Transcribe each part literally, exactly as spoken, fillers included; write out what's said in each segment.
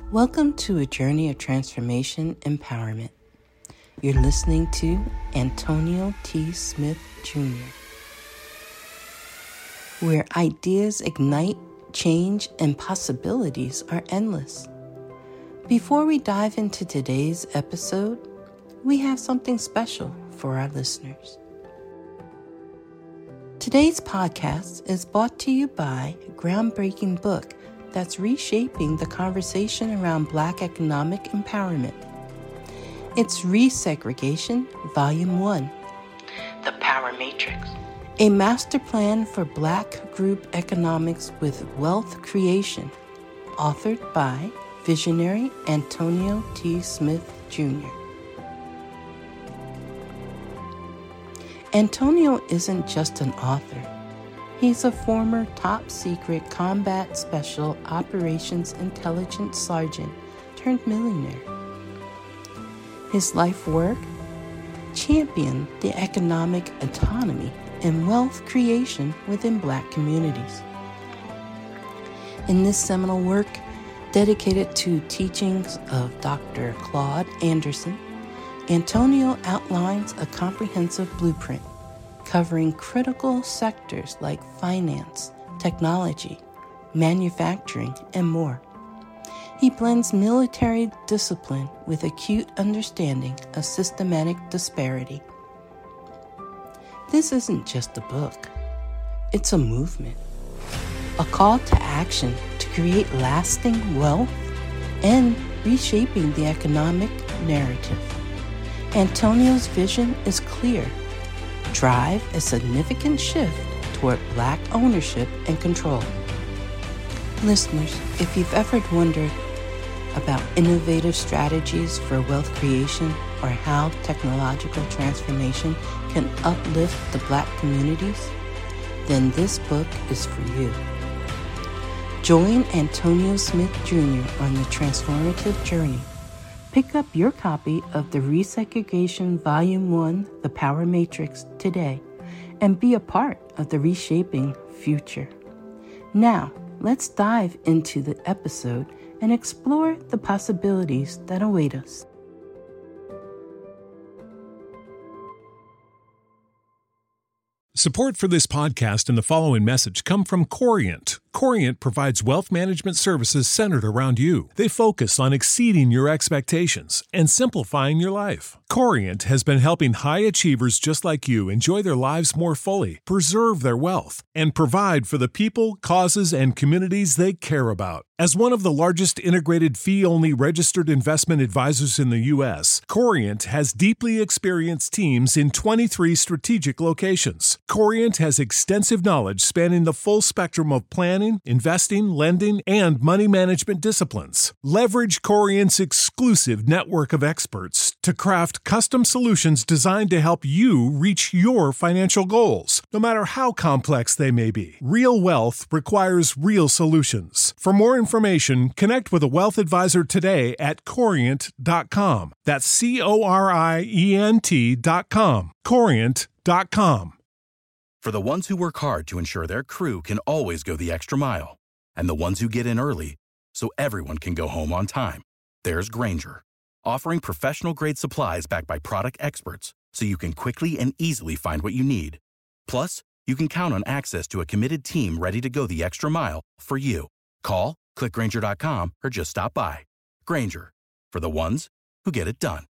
Welcome to a journey of transformation empowerment. You're listening to Antonio T. Smith Junior, where ideas ignite, change, and possibilities are endless. Before we dive into today's episode, we have something special for our listeners. Today's podcast is brought to you by a groundbreaking book that's reshaping the conversation around Black economic empowerment. It's Resegregation, Volume one, The Power Matrix, a master plan for Black group economics with wealth creation, authored by visionary Antonio T. Smith Junior Antonio isn't just an author. He's a former top-secret combat special operations intelligence sergeant turned millionaire. His life work? Champion the economic autonomy and wealth creation within Black communities. In this seminal work, dedicated to teachings of Doctor Claude Anderson, Antonio outlines a comprehensive blueprint covering critical sectors like finance, technology, manufacturing, and more. He blends military discipline with acute understanding of systematic disparity. This isn't just a book. It's a movement, a call to action to create lasting wealth and reshaping the economic narrative. Antonio's vision is clear. Drive a significant shift toward Black ownership and control. Listeners, if you've ever wondered about innovative strategies for wealth creation or how technological transformation can uplift the Black communities, then this book is for you. Join Antonio Smith Junior on the transformative journey. Pick up your copy of the Resegregation Volume one, The Power Matrix, today and be a part of the reshaping future. Now, let's dive into the episode and explore the possibilities that await us. Support for this podcast and the following message come from Corient. Corient provides wealth management services centered around you. They focus on exceeding your expectations and simplifying your life. Corient has been helping high achievers just like you enjoy their lives more fully, preserve their wealth, and provide for the people, causes, and communities they care about. As one of the largest integrated fee-only registered investment advisors in the U S, Corient has deeply experienced teams in twenty-three strategic locations. Corient has extensive knowledge spanning the full spectrum of planning, investing, lending, and money management disciplines. Leverage Corient's exclusive network of experts to craft custom solutions designed to help you reach your financial goals, no matter how complex they may be. Real wealth requires real solutions. For more information, connect with a wealth advisor today at corient dot com. That's C O R I E N T dot com. corient dot com. For the ones who work hard to ensure their crew can always go the extra mile, and the ones who get in early so everyone can go home on time, there's Grainger, offering professional-grade supplies backed by product experts so you can quickly and easily find what you need. Plus, you can count on access to a committed team ready to go the extra mile for you. Call, click Grainger dot com, or just stop by. Grainger, for the ones who get it done.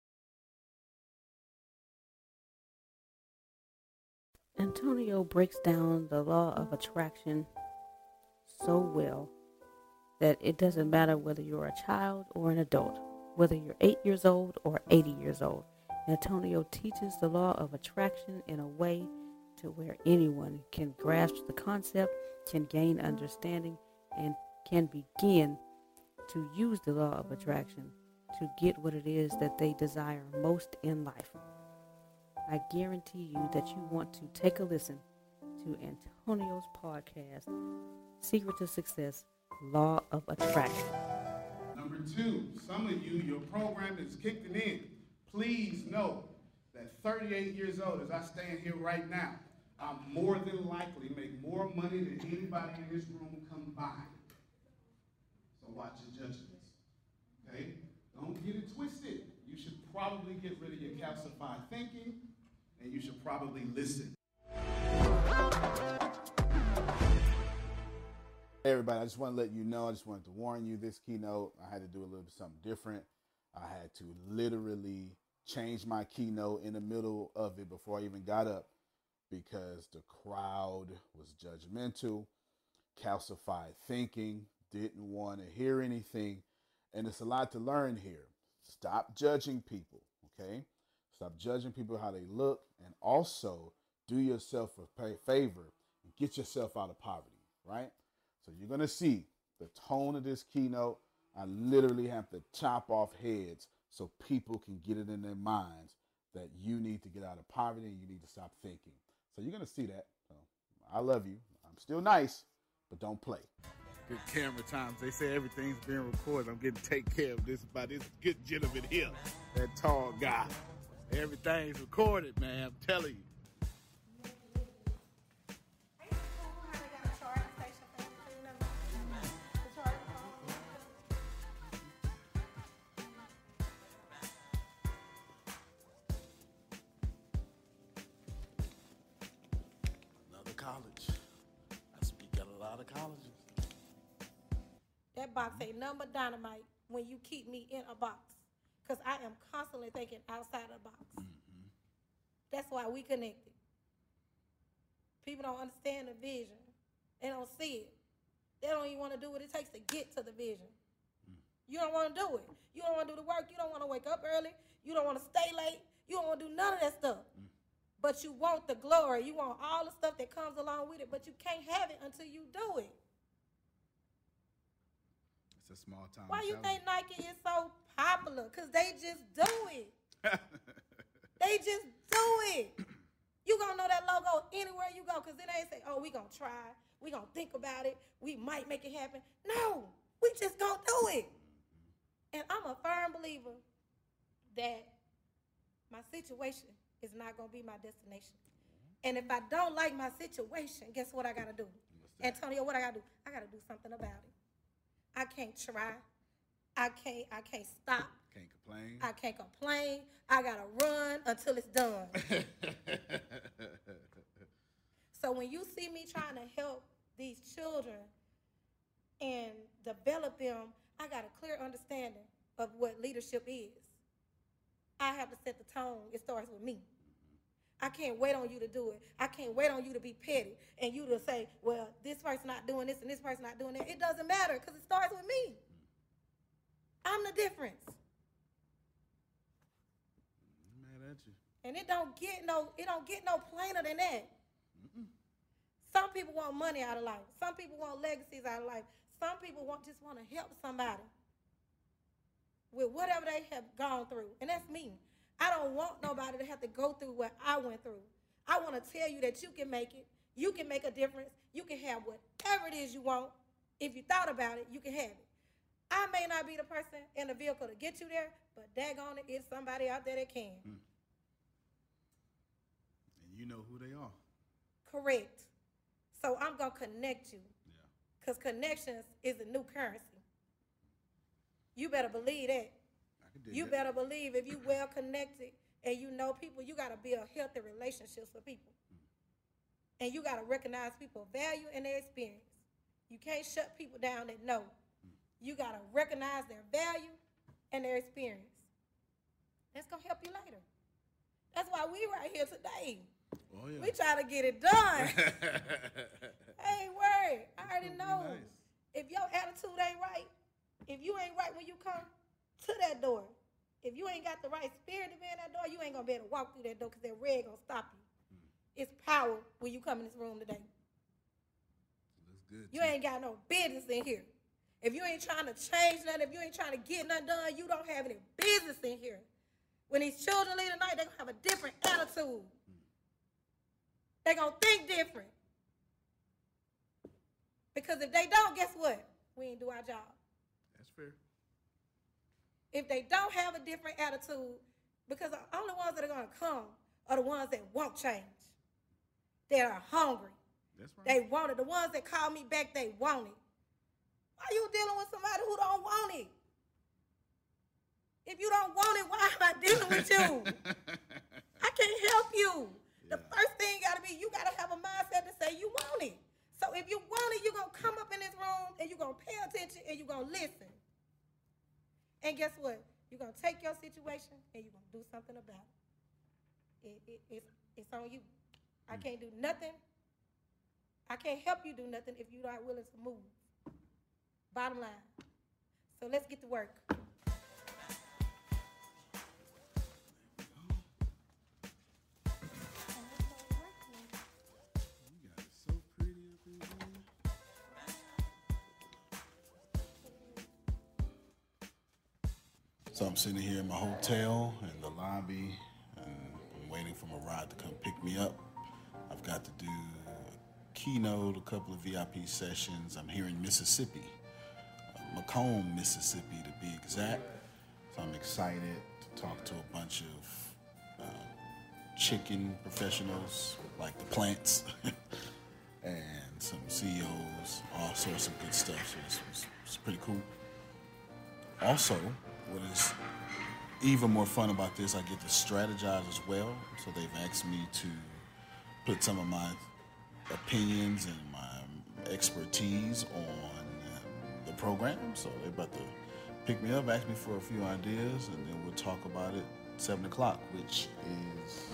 Antonio breaks down the law of attraction so well that it doesn't matter whether you're a child or an adult, whether you're eight years old or eighty years old. Antonio teaches the law of attraction in a way to where anyone can grasp the concept, can gain understanding, and can begin to use the law of attraction to get what it is that they desire most in life. I guarantee you that you want to take a listen to Antonio's podcast, Secret to Success, Law of Attraction. Number two, some of you, your program is kicking in. Please know that thirty-eight years old, as I stand here right now, I'm more than likely make more money than anybody in this room combined. So watch your judgments. probably get rid of your calcified thinking, and you should probably listen. Hey everybody, I just want to let you know, I just wanted to warn you, this keynote, I had to do a little bit something different. I had to literally change my keynote in the middle of it before I even got up because the crowd was judgmental, calcified thinking, didn't want to hear anything. And it's a lot to learn here. Stop judging people, okay? Stop judging people how they look, and also do yourself a favor and get yourself out of poverty, right? So you're going to see the tone of this keynote. I literally have to chop off heads so people can get it in their minds that you need to get out of poverty and you need to stop thinking. So you're going to see that. So I love you. I'm still nice, but don't play. Good camera times. They say everything's being recorded. I'm getting taken care of this by this good gentleman here, that tall guy. Everything's recorded, man. I'm telling you. College. I speak at a lot of colleges. That box ain't nothing but dynamite when you keep me in a box. Because I am constantly thinking outside of the box. Mm-hmm. That's why we connected. People don't understand the vision. They don't see it. They don't even want to do what it takes to get to the vision. Mm. You don't want to do it. You don't want to do the work. You don't want to wake up early. You don't want to stay late. You don't want to do none of that stuff. Mm. But you want the glory. You want all the stuff that comes along with it, but you can't have it until you do it. It's a small time. Why you think Nike is so popular? Because they just do it. They just do it. You going to know that logo anywhere you go because it ain't say, oh, we going to try. We going to think about it. We might make it happen. No, we just going to do it. And I'm a firm believer that my situation is not going to be my destination. And if I don't like my situation, guess what I got to do? Antonio, what I got to do? I got to do something about it. I can't try. I can't I can't stop. Can't complain. I can't complain. I got to run until it's done. So when you see me trying to help these children and develop them, I got a clear understanding of what leadership is. I have to set the tone. It starts with me. I can't wait on you to do it. I can't wait on you to be petty and you to say, well, this person not doing this and this person not doing that. It doesn't matter because it starts with me. I'm the difference. I'm mad at you. And it don't get no, it don't get no plainer than that. Mm-mm. Some people want money out of life. Some people want legacies out of life. Some people want just want to help somebody with whatever they have gone through. And that's me. I don't want nobody to have to go through what I went through. I want to tell you that you can make it. You can make a difference. You can have whatever it is you want. If you thought about it, you can have it. I may not be the person in the vehicle to get you there, but daggone it, it's somebody out there that can. Mm. And you know who they are. Correct. So I'm going to connect you. Yeah. Because connections is a new currency. You better believe that. You better believe if you well connected and you know people, you got to build healthy relationships with people. Mm. And you got to recognize people's value and their experience. You can't shut people down that know. Mm. You got to recognize their value and their experience. That's going to help you later. That's why we right here today. Oh, yeah. We try to get it done. Hey, word. I already know. Nice. If your attitude ain't right, if you ain't right when you come to that door, if you ain't got the right spirit to be in that door, you ain't going to be able to walk through that door because that red going to stop you. Mm. It's power when you come in this room today. Looks good. You too. ain't got no business in here. If you ain't trying to change nothing, if you ain't trying to get nothing done, you don't have any business in here. When these children leave tonight, they're going to have a different attitude. Mm. They're going to think different. Because if they don't, guess what? We ain't do our job. That's fair. If they don't have a different attitude, because the only ones that are going to come are the ones that won't change. They are hungry. That's right. They want it. The ones that call me back, they want it. Why are you dealing with somebody who don't want it? If you don't want it, why am I dealing with you? I can't help you. The yeah. first thing got to be, you got to have a mindset to say you want it. So if you want it, you're going to come up in this room and you're going to pay attention and you're going to listen. And guess what? You're going to take your situation and you're going to do something about it. It, it it's, it's on you. I can't do nothing. I can't help you do nothing if you're not willing to move. Bottom line. So let's get to work. So I'm sitting here in my hotel in the lobby, and I'm waiting for my ride to come pick me up. I've got to do a keynote, a couple of V I P sessions. I'm here in Mississippi, uh, Macomb, Mississippi to be exact. So I'm excited to talk to a bunch of uh, chicken professionals, like the plants, and some C E Os, all sorts of good stuff. So it's, it's, it's pretty cool. Also, what is even more fun about this, I get to strategize as well. So they've asked me to put some of my opinions and my expertise on the program. So they're about to pick me up, ask me for a few ideas, and then we'll talk about it at seven o'clock, which is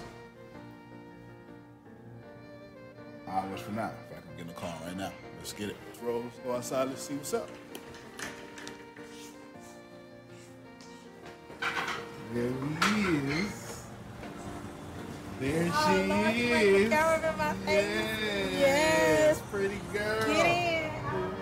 hours from now. If I can get in the car right now, let's get it. Let's roll, let's go outside, let's see what's up. There he is. There oh, she Lord, is. Girl in my face. Yes. yes. Pretty girl. Get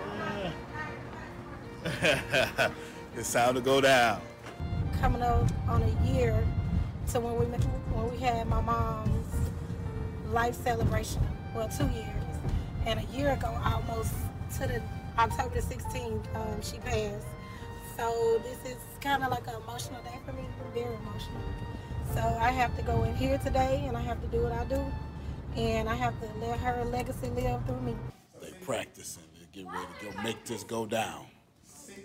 in. It's time to go down. Coming up on a year to when we when we had my mom's life celebration. Well, two years. And a year ago, almost to the October the sixteenth, um, she passed. So this is kind of like an emotional day for me, very emotional. So I have to go in here today and I have to do what I do. And I have to let her legacy live through me. They practicing, they get ready to go make this go down. And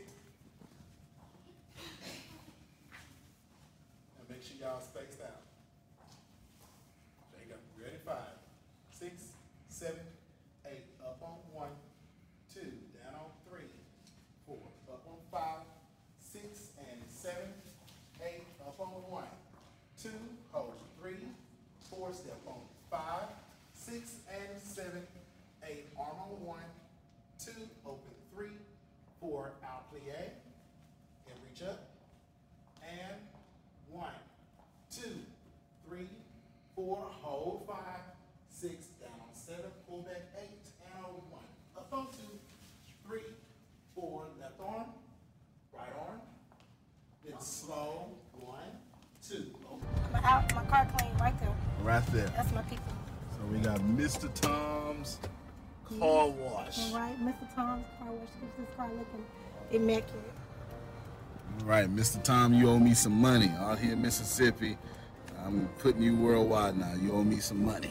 make sure y'all spaced out. There you go. Ready? Five, six, seven, eight. Up on one, two, down on three, four, up on five, six and seven, eight, up on one, two, hold three, four, step on five, six and seven, eight, arm on one, two, open three, four, out plie, and reach up, and one, two, three, four, hold five, six, down on seven, pull back eight, and on one, up on two, three, four, left arm, right arm, then slow, one, two. My, out, my car clean right there. Right there. That's my people. So we got Mister Tom's Car Wash. All right, Mister Tom's Car Wash keeps this car looking immaculate. All right, Mister Tom, you owe me some money out here in Mississippi. I'm putting you worldwide now. You owe me some money.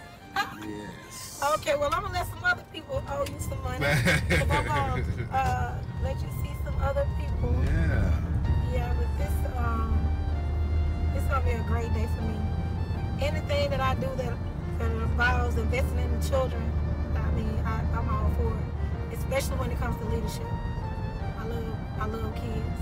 Yes. Okay, well, I'm going to let some other people owe you some money. I'm going to uh, let you see some other people. Yeah. Yeah, but this, um, it's going to be a great day for me. Anything that I do that, that involves investing in the children, I mean, I, I'm all for it. Especially when it comes to leadership. I love, I love kids.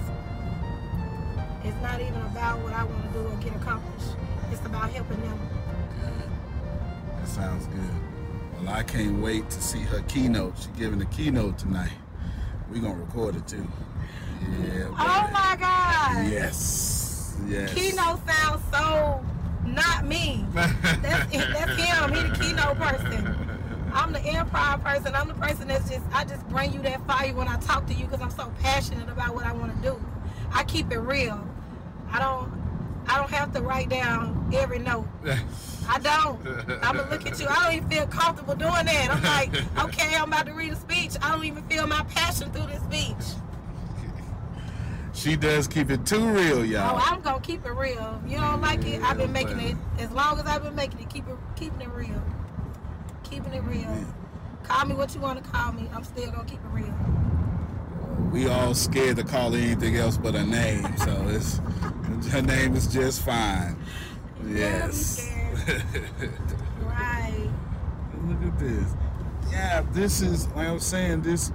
It's not even about what I want to do or get accomplished. It's about helping them. Good. That sounds good. Well, I can't wait to see her keynote. She's giving a keynote tonight. We're going to record it too. Yeah. Oh my God. Yes. Yes. Keynote sounds so not me. That's, that's him. He the keynote person. I'm the improv person. I'm the person that's just, I just bring you that fire when I talk to you because I'm so passionate about what I want to do. I keep it real. I don't, I don't have to write down every note. I don't. I'm gonna look at you. I don't even feel comfortable doing that. I'm like, okay, I'm about to read a speech. I don't even feel my passion through this speech. She does keep it too real, y'all. Oh, I'm gonna keep it real. If you don't like it, I've been making it. As long as I've been making it, keep it, keeping it real. Keeping it real. Yeah. Call me what you want to call me. I'm still gonna keep it real. We all scared to call it anything else but a name, so it's Her name is Just Fine. You Yes. gotta be scared. Right. Look at this. Yeah, this is, like I was saying, this,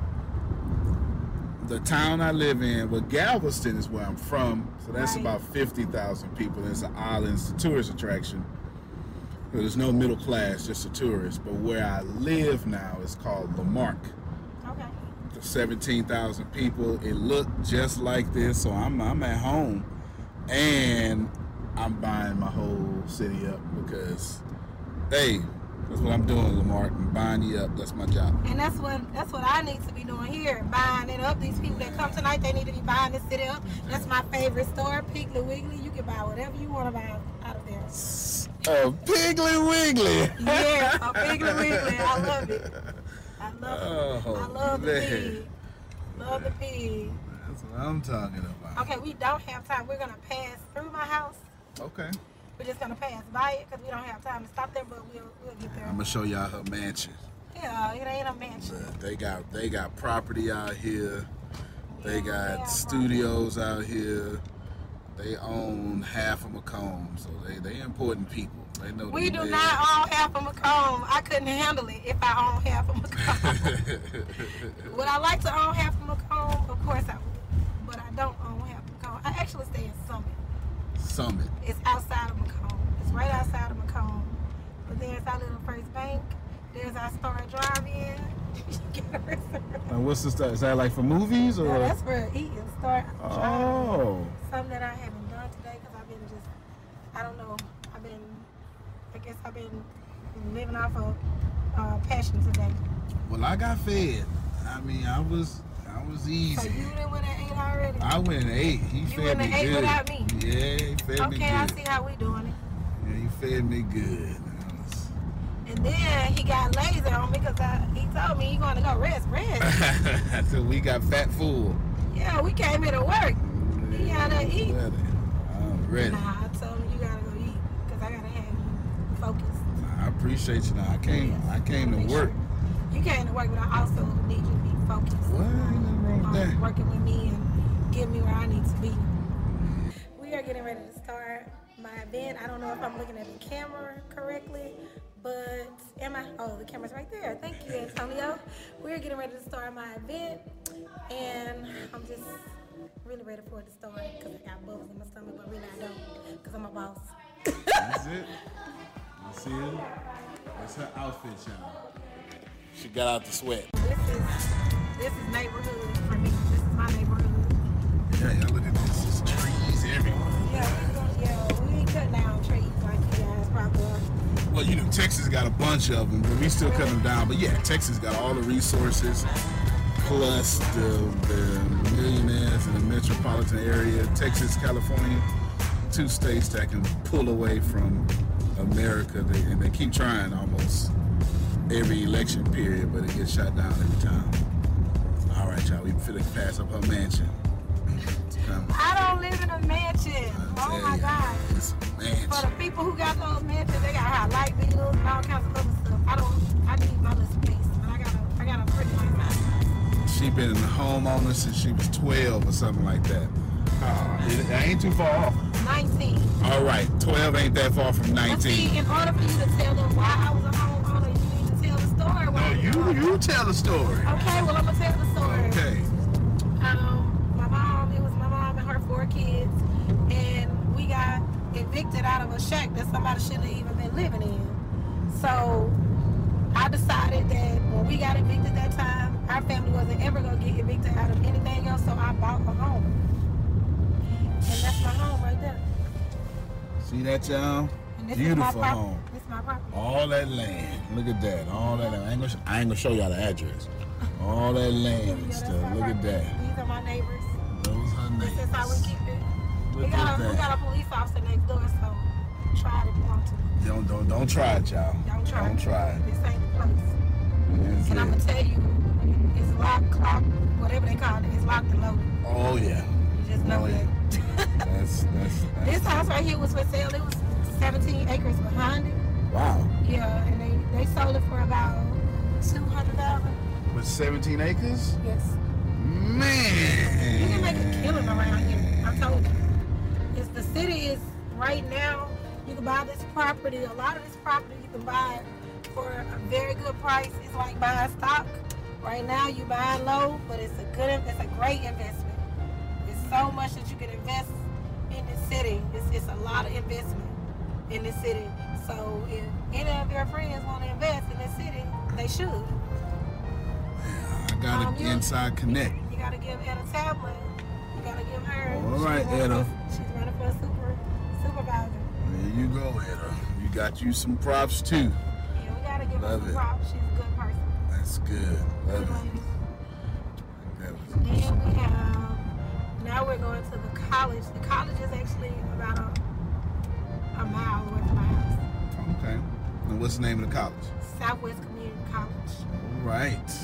the town I live in, well, Galveston is where I'm from, so that's Right. about fifty thousand people. It's an island, it's a tourist attraction. There's no middle class, just a tourist. But where I live now is called Lamarck. Okay. seventeen thousand people. It looked just like this, so I'm I'm at home, and I'm buying my whole city up because, hey, that's what I'm doing, Lamarck. I'm buying you up. That's my job. And that's what that's what I need to be doing here, buying it up. These people that come tonight, they need to be buying this city up. That's my favorite store, Piggly Wiggly. You can buy whatever you want to buy out of there. Oh, Piggly Wiggly. Yeah, a Piggly Wiggly. I love it. I love Oh, it. I love the man. pig. Love the pig. That's what I'm talking about. Okay, we don't have time. We're gonna pass through my house. Okay. We're just gonna pass by it because we don't have time to stop there, but we'll we'll get there. I'm gonna show y'all her mansion. Yeah, it ain't a mansion. Uh, They got they got property out here. They Yeah, got yeah, studios out here. They own half of Macomb, so they they important people. They know. We them do big. not own half of Macomb. I couldn't handle it if I owned half of Macomb. Would I like to own half of Macomb? Of course I would. But I don't own half of Macomb. I actually stay in Summit. Summit. It's outside of Macomb. It's right outside of Macomb. But there's our little First Bank. There's our Star Drive-In. Now, what's the stuff? Is that like for movies or? No, that's for eating. Star Drive-In. Oh. Something that I haven't done today because I've been just, I don't know, I've been, I guess I've been living off of uh, passion today. Well, I got fed. I mean, I was I was easy. So you didn't went and ate already? I went and ate. He You fed went me and ate good. without me? Yeah, he fed me Okay, I good. see how we doing it. Yeah, he fed me good. And then he got lazy on me because he told me he going to go rest, rest. So we got fat full. Yeah, we came here to work. He got to eat. Ready. I'm ready. Nah, I told him you got to go eat because I got to have you focused. I appreciate you. Now I came. Yes, I came to make work. sure. You came to work, but I also need you to be focused. What? Ain't nothing wrong with on that. working with me and getting me where I need to be. We are getting ready to start my event. I don't know if I'm looking at the camera correctly, but am I? Oh, the camera's right there. Thank you, Antonio. We're getting ready to start my event, and I'm just really ready for it to start because I got bubbles in my stomach, but really I don't because I'm a boss. That's it. You see it? That's her outfit, y'all. She got out the sweat. This is this is neighborhood for me. This is my neighborhood. Yeah, y'all look at this. There's trees everywhere. Yeah, we gonna, yeah, we ain't cutting down trees like you guys probably are. Well, you know, Texas got a bunch of them, but we still cut them down. But yeah, Texas got all the resources, plus the, the millionaires in the metropolitan area. Texas, California, two states that can pull away from America, they, and they keep trying almost every election period, but it gets shot down every time. All right, y'all, we finna pass up her mansion. I don't live in a mansion. Oh my God. It's a mansion. For the people who got those mansions, they got high light bills and all kinds of other stuff. I don't. I need my little space, but I got a. I got a pretty nice house. She been a homeowner since she was twelve or something like that. Uh, it, it ain't too far off. nineteen. All right, twelve ain't that far from But see, nineteen. in order for you to tell them why I was a homeowner, you need to tell the story. No, Why you you tell the story. Okay, well I'm gonna tell the story. Okay. Um, my mom, it was my mom and her four kids, and we got evicted out of a shack that somebody shouldn't have even been living in. So I decided that when we got evicted that time, our family wasn't ever gonna get evicted out of anything else, so I bought a home. And that's my home right there. See that, y'all? And this Beautiful is my prop- home. This is my property. All that land. Look at that. All that land. I ain't gonna, I ain't gonna show y'all the address. All that land Yeah, and that's stuff. my Look at property. that. These are my neighbors. Those her This is how we neighbors. keep it. Look We got, at a, we that. got a police officer next door, so try it if you want to. Don't don't don't try it, y'all. Don't try Don't it. try it. This ain't the place. That's And I'm it. gonna tell you, it's locked, clock, whatever they call it, it's locked and loaded. Oh yeah. You just know Oh, yeah. that. That's that's. that's This house right here was for sale. It was seventeen acres behind it. wow. Yeah, and they, they sold it for about two hundred thousand. With seventeen acres? Yes. Man. You can make a killing around here. I told you. It's the right now, you can buy this property. A lot of this property you can buy for a very good price. It's like buying stock. Right now, you buying low, but it's a good, it's a great investment. There's so much that you can invest in this city. It's, it's a lot of investment in this city. So if any of your friends want to invest in this city, they should. Yeah, I got Um, an you- inside connect. You gotta give Etta tablet. You gotta give her. All right, she's running Etta. for- She's running for a super supervisor. There you go, Etta. You got you some props too. Yeah, we gotta give Love her it. some props. She's a good person. That's good. Love Good it. lady. That was Then we have. Now we're going to the college. The college is actually about a, a mile away from my house. okay. And what's the name of the college? Southwest Community College. All right. Yes.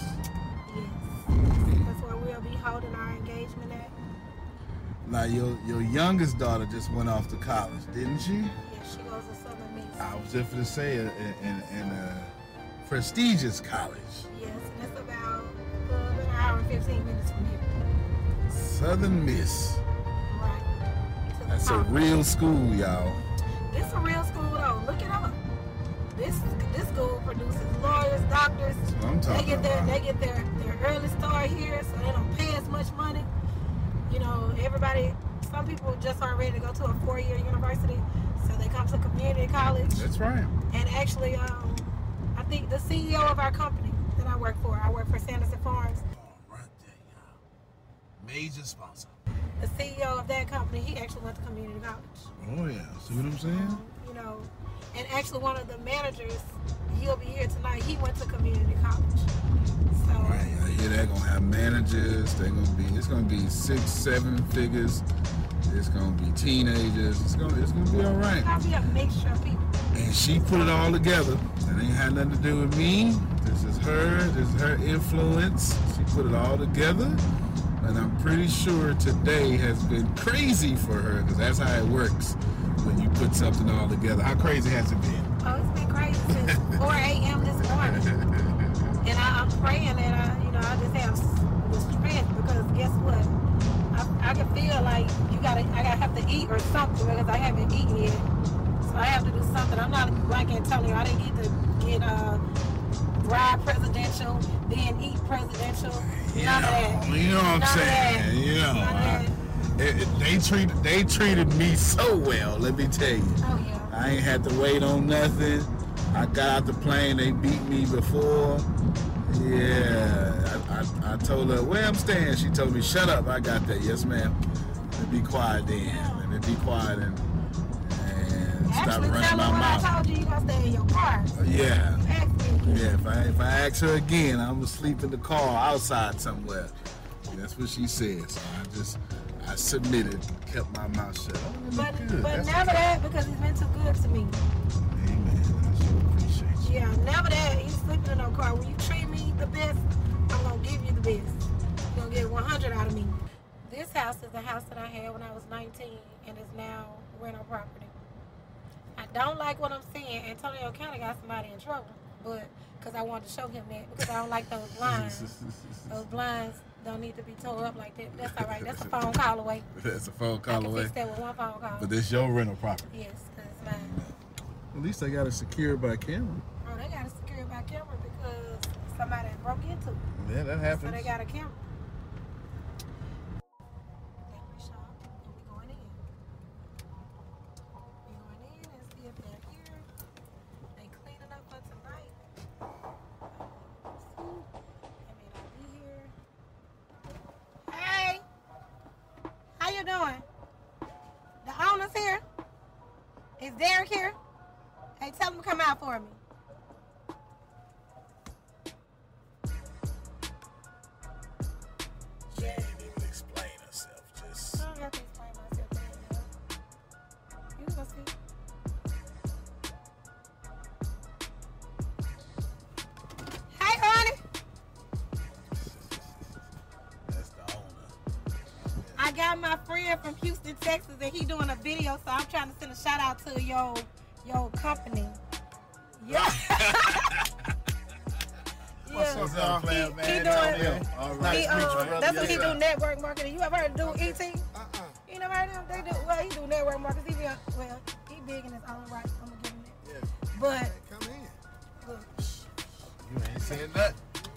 That's where we'll be holding our engagement at. Now your your youngest daughter just went off to college, didn't she? Yes, she goes to Southern Miss. I was just going to say in, in, in a prestigious college. Yes, and it's about uh, an hour and fifteen minutes from here. Southern Miss. Right. To the That's a top. real school, y'all. This a real school though. Look it up. This this school produces lawyers, doctors. That's what I'm They talking get their about. they get their, their early start here, so they don't pay as much money. You know, everybody. Some people just aren't ready to go to a four-year university, so they come to community college. That's right. And actually, um, I think the C E O of our company that I work for, I work for Sanderson Farms. Right there, y'all. Major sponsor. The C E O of that company, he actually went to community college. Oh yeah. See what I'm saying? You know, and actually one of the managers, he'll be here tonight. He went to community college. So All right. I hear they're gonna have managers. They're gonna be. It's gonna be six, seven figures. It's gonna be teenagers. It's gonna. It's gonna be all right. I'll be a mixture of people. And she put it all together. It ain't had nothing to do with me. This is her. This is her influence. She put it all together. And I'm pretty sure today has been crazy for her because that's how it works when you put something all together. How crazy has it been? Oh, it's been crazy since four a.m. this morning. And I, I'm praying that I, you know, I just have the strength because guess what? I, I can feel like you gotta, I gotta have to eat or something because I haven't eaten yet. So I have to do something. I'm not like Antonio. I didn't get to get uh, ride presidential, then eat presidential. You None know, of that. you know what I'm None of saying? that. You know, None of I- that. it- it- they treated they treated me so well. Let me tell you. Oh yeah. I ain't had to wait on nothing. I got out the plane. They beat me before. Yeah, I, I, I told her where I'm staying. She told me, "Shut up, I got that." Yes, ma'am. Let me be quiet then. Let me be quiet and, and stop Actually, running tell my her when I mouth. told you you gonna stay in your car. Yeah, Ask me again. yeah. If I if I ask her again, I'm gonna sleep in the car outside somewhere. That's what she said. So I just I submitted, kept my mouth shut. Oh, you But look good. but That's never okay. that because he's been too good to me. Amen. I sure appreciate you. Yeah, never that. You sleeping in no car. When you treat me the best, I'm gonna give you the best. You're gonna get one hundred out of me. This house is the house that I had when I was nineteen and is now rental property. I don't like what I'm seeing. Antonio kind of got somebody in trouble, but because I wanted to show him that because I don't like those blinds. Those blinds don't need to be tore up like that. That's all right. That's a phone call away. That's a phone I call can away. fix that with one phone call. But this your rental property. Yes, because it's mine. At least they got it secured by camera. Oh, they got it secured by camera because somebody broke into it. Yeah, that So happens. they got a camera. Bakery shop, and we going in. We going in and see if they're here. They cleaning up for tonight. Um, see, they may not be here. Hey, how you doing? The owner's here. Is Derek here? Hey, tell him to come out for me. She didn't even explain herself. Just I don't have to explain myself to him. You gonna see. Hey, honey. that's the owner. I got my friend from Houston, Texas, and he doing a video, so I'm trying to send a shout out to your your company. Yeah. What's Yeah. up, y'all? He- Man, he man, doing- Antonio. All right. He, Nice to meet you, uh, brother. that's what he Yes, do, sir. network marketing. You ever heard of do E T? Uh-uh. Yeah, You never heard of him? They do, well, he do network markets. He be, well, he big in his own right. I'm gonna give him that. Yeah. But, Come in. look, You ain't saying nothing.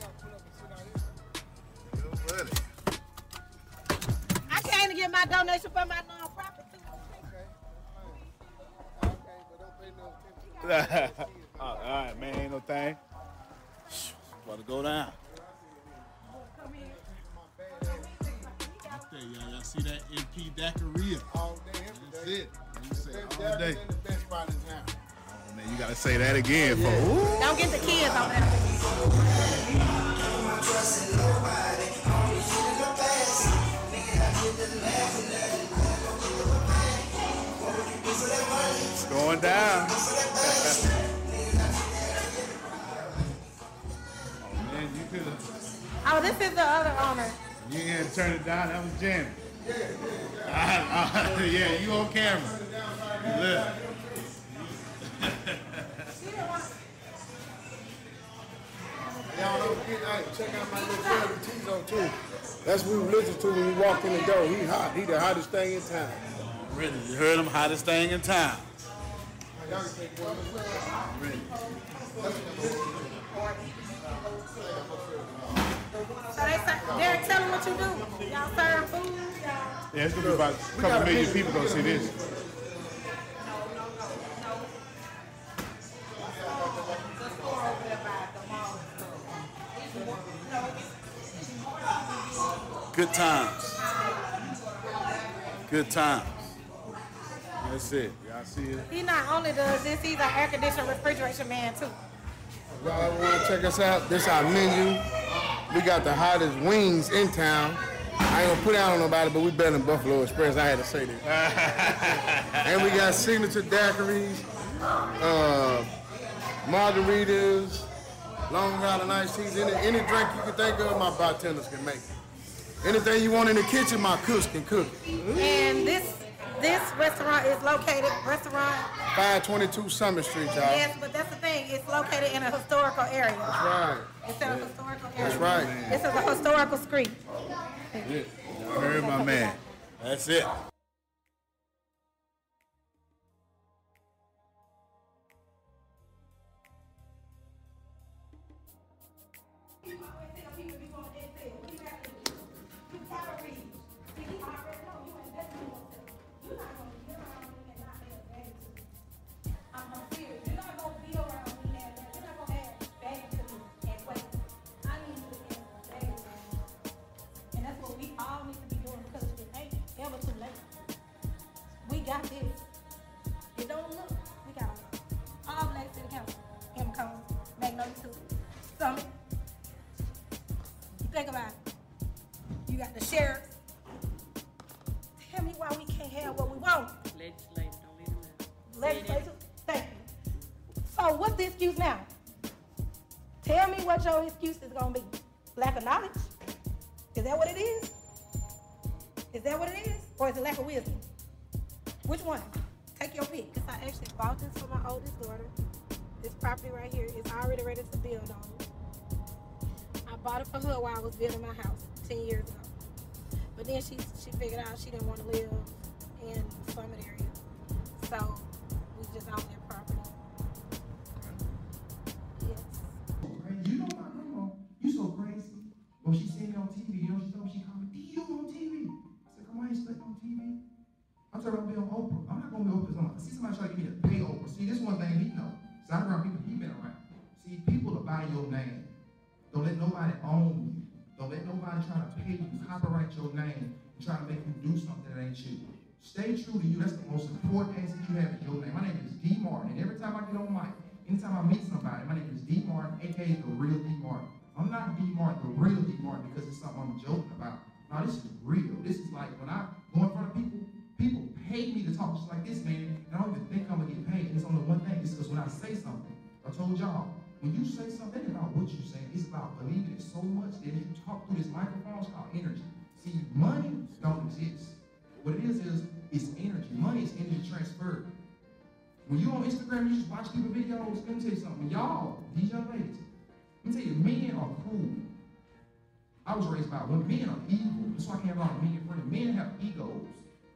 Little buddy. I came to get my donation for my nonprofit too. Okay, but don't pay no attention. All right, man, ain't no thing. About to go down. Hey, y'all, y'all see that M P Daiquiri? All day, every That's day. it. You say That- all day. That's the best spot in town. Oh, man, you gotta say that again, folks. Don't get the kids over there. It's going down. Oh, man, you could have. Oh, this is the other owner. You ain't had to turn it down. That was Janet. Uh, uh, yeah, you on camera. Look. Y'all don't forget, hey, check out my little brother Tizo too. That's what we listen to when we walk in the door. He hot. He the hottest thing in town. Really, you heard him, hottest thing in town. Y'all can take one. So they say, Derek, tell them what you do. Y'all serve food. Y'all. Yeah, it's gonna be about a couple million people gonna see this. Good times. Good times. That's it. Y'all see it? He not only does this, he's an air conditioned refrigeration man too. Y'all ever want to check us out? This our menu. We got the hottest wings in town. I ain't gonna put out on nobody, but we better than Buffalo Express. I had to say that. And we got signature daiquiris, uh, margaritas, Long Island iced teas, any, any drink you can think of, my bartenders can make it. Anything you want in the kitchen, my cooks can cook it. And this this restaurant is located, restaurant, five twenty-two Summit Street, y'all. yes, but that's the thing, it's located in a historical area. That's right. It's in a historical area. That's right. This is a historical street. Y'all heard my man. That's it. We got this. It don't look. We got all black city council. M Combs, Magnolia two, Summit. You think about it. You got the sheriffs. Tell me why we can't have what we want. Legislative, don't leave them out. Legislature, thank you. So what's the excuse now? Tell me what your excuse is gonna be. Lack of knowledge? Is that what it is? Is that what it is? Or is it lack of wisdom? Which one? Take your pick. Because I actually bought this for my oldest daughter. This property right here is already ready to build on. I bought it for her while I was building my house ten years ago. But then she she figured out she didn't want to live in the Summit area. So we just own that property. Yes. You know my grandma, you so crazy. When she seen me on T V, you know she told me, she called me, D, you on T V? I said, come on, I ain't stuck on T V. I'm talking about being on Oprah. I'm not gonna be Oprah. I'm see somebody try to get me to pay Oprah. See, this one thing he know. See, I'm around people he been around. See, people to buy your name. Don't let nobody own you. Don't let nobody try to pay you, copyright your name, and try to make you do something that ain't you. Stay true to you. That's the most important thing that you have in your name. My name is D Martin, and every time I get on mic, anytime I meet somebody, my name is D Martin, aka the real D Martin. I'm not D Martin, the real D Martin, because it's something I'm joking about. No, this is real. This is like when I go in front of people, people pay me to talk just like this, man, and I don't even think I'm gonna get paid. And it's only one thing, it's because when I say something, I told y'all, when you say something, it's about what you're saying. It's about believing it so much that if you talk through this microphone, it's called energy. See, money don't exist. What it is is, it's energy. Money is energy transferred. When you on Instagram, you just watch people videos, let me tell you something. Y'all, these young ladies, let me tell you, men are cruel. I was raised by when men are evil. That's why I can't have a lot of men friends. Men have egos.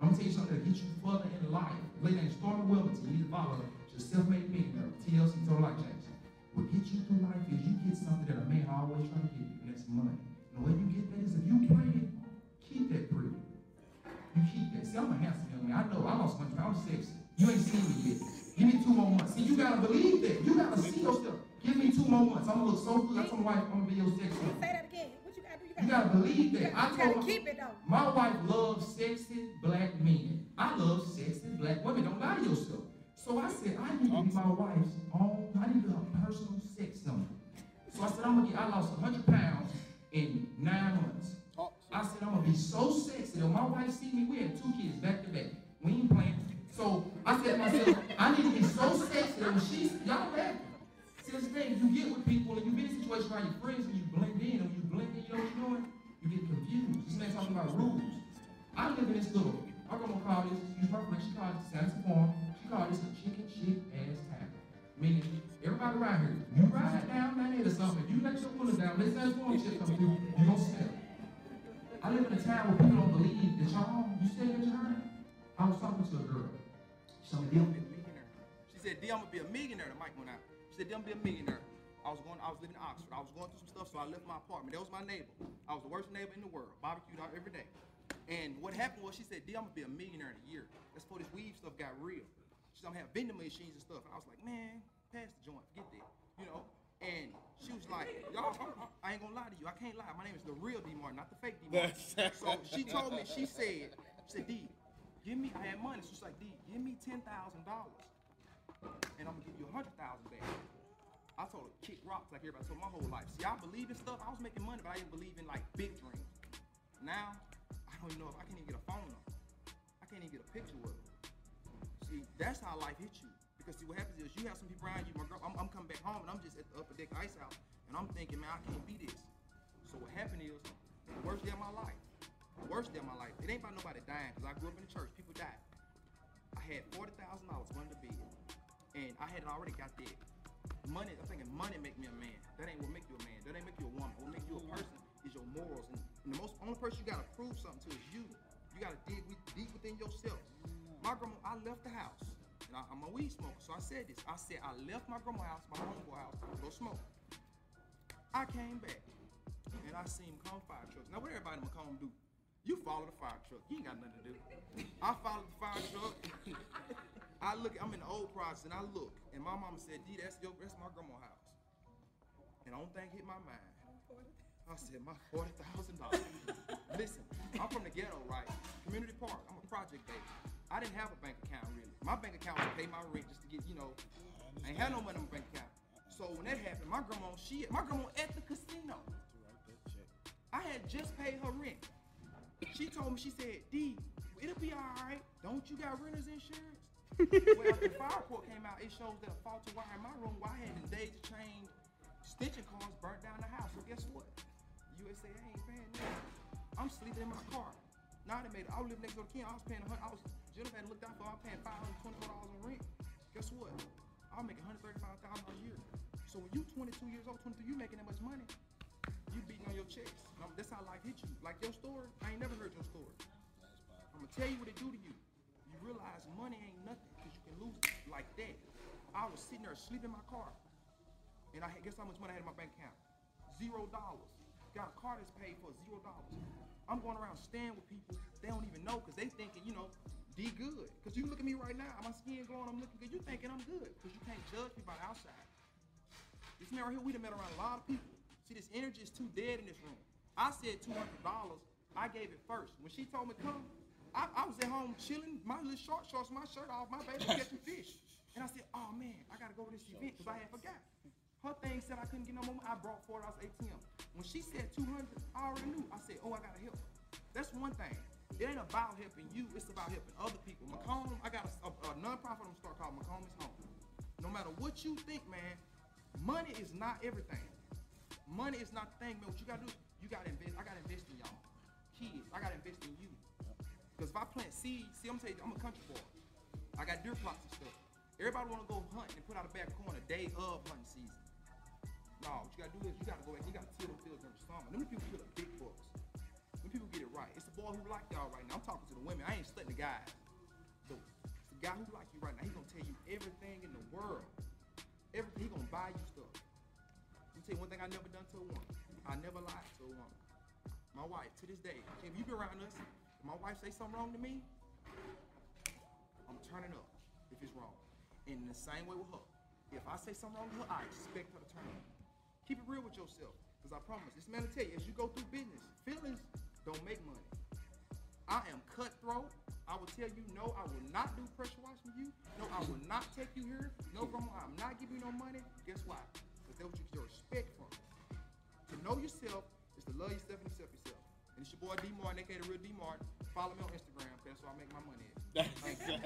I'm gonna tell you something that'll get you further in life. Lady named Stormy Wilmington, you need to follow her. She's a self-made millionaire, T L C, Total Life Change. What gets you through life is you get something that a man always trying to get you, and that's money. And the way you get that is if you pray it, keep that prayer. You keep that. See, I'm a handsome young man. I know I lost my I'm sexy. You ain't seen me yet. Give me two more months. See, you gotta believe that. You gotta see yourself. Give me two more months. I'm gonna look so good. I told my wife I'm gonna be your sex Say that again. What you gotta do? You gotta, You gotta believe that. You gotta, I you told gotta my, keep it though. my wife loves sexy black men. I love sexy black women. Don't lie to yourself. So I said, I need to be my wife's own, I need to be her personal sex number. So I said, I'm gonna get, I lost one hundred pounds in nine months. I said, I'm gonna be so sexy that when my wife see me, we had two kids back to back. We ain't playing. So I said to myself, I need to be so sexy that when she's, y'all laughing. See, that's the thing, you get with people and you be in a situation where your friends and you blend in, and when you blend in, you know what you're doing? You get confused. This man talking about rules. I live in this little, I'm gonna call this, use my friend, she called it Santa Form. She called this a chicken shit ass town. Meaning, everybody around here, you ride down down here or something, if you let your window down, let Santa Form shit come through, you gonna smell it. I live in a town where people don't believe that y'all, you said that you heard? I was talking to a girl. She told me, I'm gonna be a millionaire. She said, D, I'm gonna be a millionaire. The mic went out. She said, D, I'm gonna be a millionaire. I was going, I was living in Oxford. I was going through some stuff, so I left my apartment. That was my neighbor. I was the worst neighbor in the world. Barbecued out every day. And what happened was, she said, D, I'm gonna be a millionaire in a year. That's before this weed stuff got real. She said, I'm gonna have vending machines and stuff. And I was like, man, pass the joint, forget that, you know. And she was like, y'all, I ain't gonna lie to you. I can't lie. My name is the real D Martin, not the fake D Martin. So she told me, she said, she said, D, give me, I had money. She was like, D, give me ten thousand dollars, and I'm gonna give you one hundred thousand dollars back. I told her, kick rocks like everybody told my whole life. See, I believe in stuff. I was making money, but I didn't believe in, like, big dreams. Now, I don't even know if I can't even get a phone number. I can't even get a picture with her. See, that's how life hits you. Because see, what happens is you have some people around you. My girl, I'm, I'm coming back home, and I'm just at the upper deck ice house, and I'm thinking, man, I can't be this. So what happened is, the worst day of my life, the worst day of my life, it ain't about nobody dying, because I grew up in the church, people died. I had forty thousand dollars under the bed, and I had already got that. Money, I'm thinking money make me a man. That ain't what make you a man. That ain't make you a woman. What make you a person is your morals. And, and the most only person you gotta prove something to is you. You gotta dig with, deep within yourself. My grandma, I left the house, and I, I'm a weed smoker, so I said this. I said I left my grandma's house, my homeboy house, to go smoke. I came back, and I seen come fire trucks. Now what everybody in Macomb do? You follow the fire truck. You ain't got nothing to do. I followed the fire truck. I look, I'm in the old process, and I look, and my mama said, D, that's your, that's my grandma's house. And the only thing hit my mind, I said, my forty thousand dollars. Listen, I'm from the ghetto, right? Community Park, I'm a project baby. I didn't have a bank account, really. My bank account was to pay my rent just to get, you know, I ain't had no money in my bank account. So when that happened, my grandma, she, my grandma at the casino. I had just paid her rent. She told me, she said, D, it'll be all right. Don't you got renter's insurance? Well, after the fire report came out, it shows that a faulty wire in my room where I had in days chained stitching cars burnt down the house. So guess what? U S A ain't paying that. I'm sleeping in my car. Now they made it. I was living next door to Ken. I was paying a hundred. I was Jennifer had looked out for. I was paying five hundred twenty-four dollars on rent. Guess what? I'll make one hundred thirty-five thousand dollars a year. So when you twenty-two years old, twenty-three, you making that much money, you beating on your chest. Um, that's how life hits you. Like your story, I ain't never heard your story. I'm gonna tell you what it do to you. You realize money ain't nothing because you can lose it like that. I was sitting there sleeping in my car, and I guess how much money I had in my bank account? Zero dollars. Got a car that's paid for zero dollars. I'm going around staying with people they don't even know because they thinking, you know, D good. Because you look at me right now, my skin glowing, I'm looking good. You thinking I'm good because you can't judge me by the outside. This man right here, we done met around a lot of people. See, this energy is too dead in this room. I said two hundred dollars. I gave it first. When she told me come, I, I was at home chilling, my little short shorts, my shirt off, my baby catching fish. And I said, oh man, I gotta go to this event because I had forgot. Her thing said I couldn't get no more. I brought four dollars A T M. When she said two hundred, I already knew. I said, oh, I gotta help. That's one thing. It ain't about helping you, it's about helping other people. Macomb, I got a, a, a non-profit I'm gonna start called Macomb is Home. No matter what you think, man, money is not everything. Money is not the thing, man. What you gotta do, you gotta invest. I gotta invest in y'all. Kids, I gotta invest in you. Because if I plant seeds, see, I'm telling you, I'm a country boy. I got deer plots and stuff. Everybody wanna go hunting and put out a bag of corn a day of hunting season. No, what you gotta do is you gotta go ahead, you gotta till them fields every summer. Them people put up big bucks. Them people get it right. It's the boy who like y'all right now. I'm talking to the women. I ain't studying the guys. So, it's the guy who like you right now. He gonna tell you everything in the world. Everything. He gonna buy you stuff. Let me tell you one thing I never done to a woman. I never lied to a woman. My wife, to this day, if you be around us, if my wife say something wrong to me, I'm turning up if it's wrong. And in the same way with her. If I say something wrong to her, I expect her to turn up. Keep it real with yourself. Because I promise, this man will tell you, as you go through business, feelings don't make money. I am cutthroat. I will tell you, no, I will not do pressure wash with you. No, I will not take you here. No, grandma, I'm not giving you no money. Guess why? Because that's what you get your respect from. To know yourself is to love yourself and accept yourself. And it's your boy D Martin, aka the real D Martin. Follow me on Instagram, because that's where I make my money at. Thank you.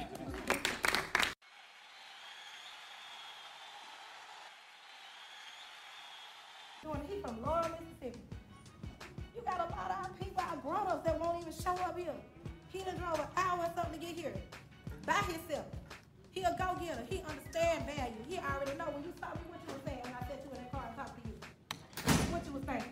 He from Laurel, Mississippi. You got a lot of our people, our grown-ups that won't even show up here. He done drove an hour or something to get here by himself. He a go-getter. He understand value. He already know. When you saw me, what you was saying when I sat you in that car and talked to you. What you was saying.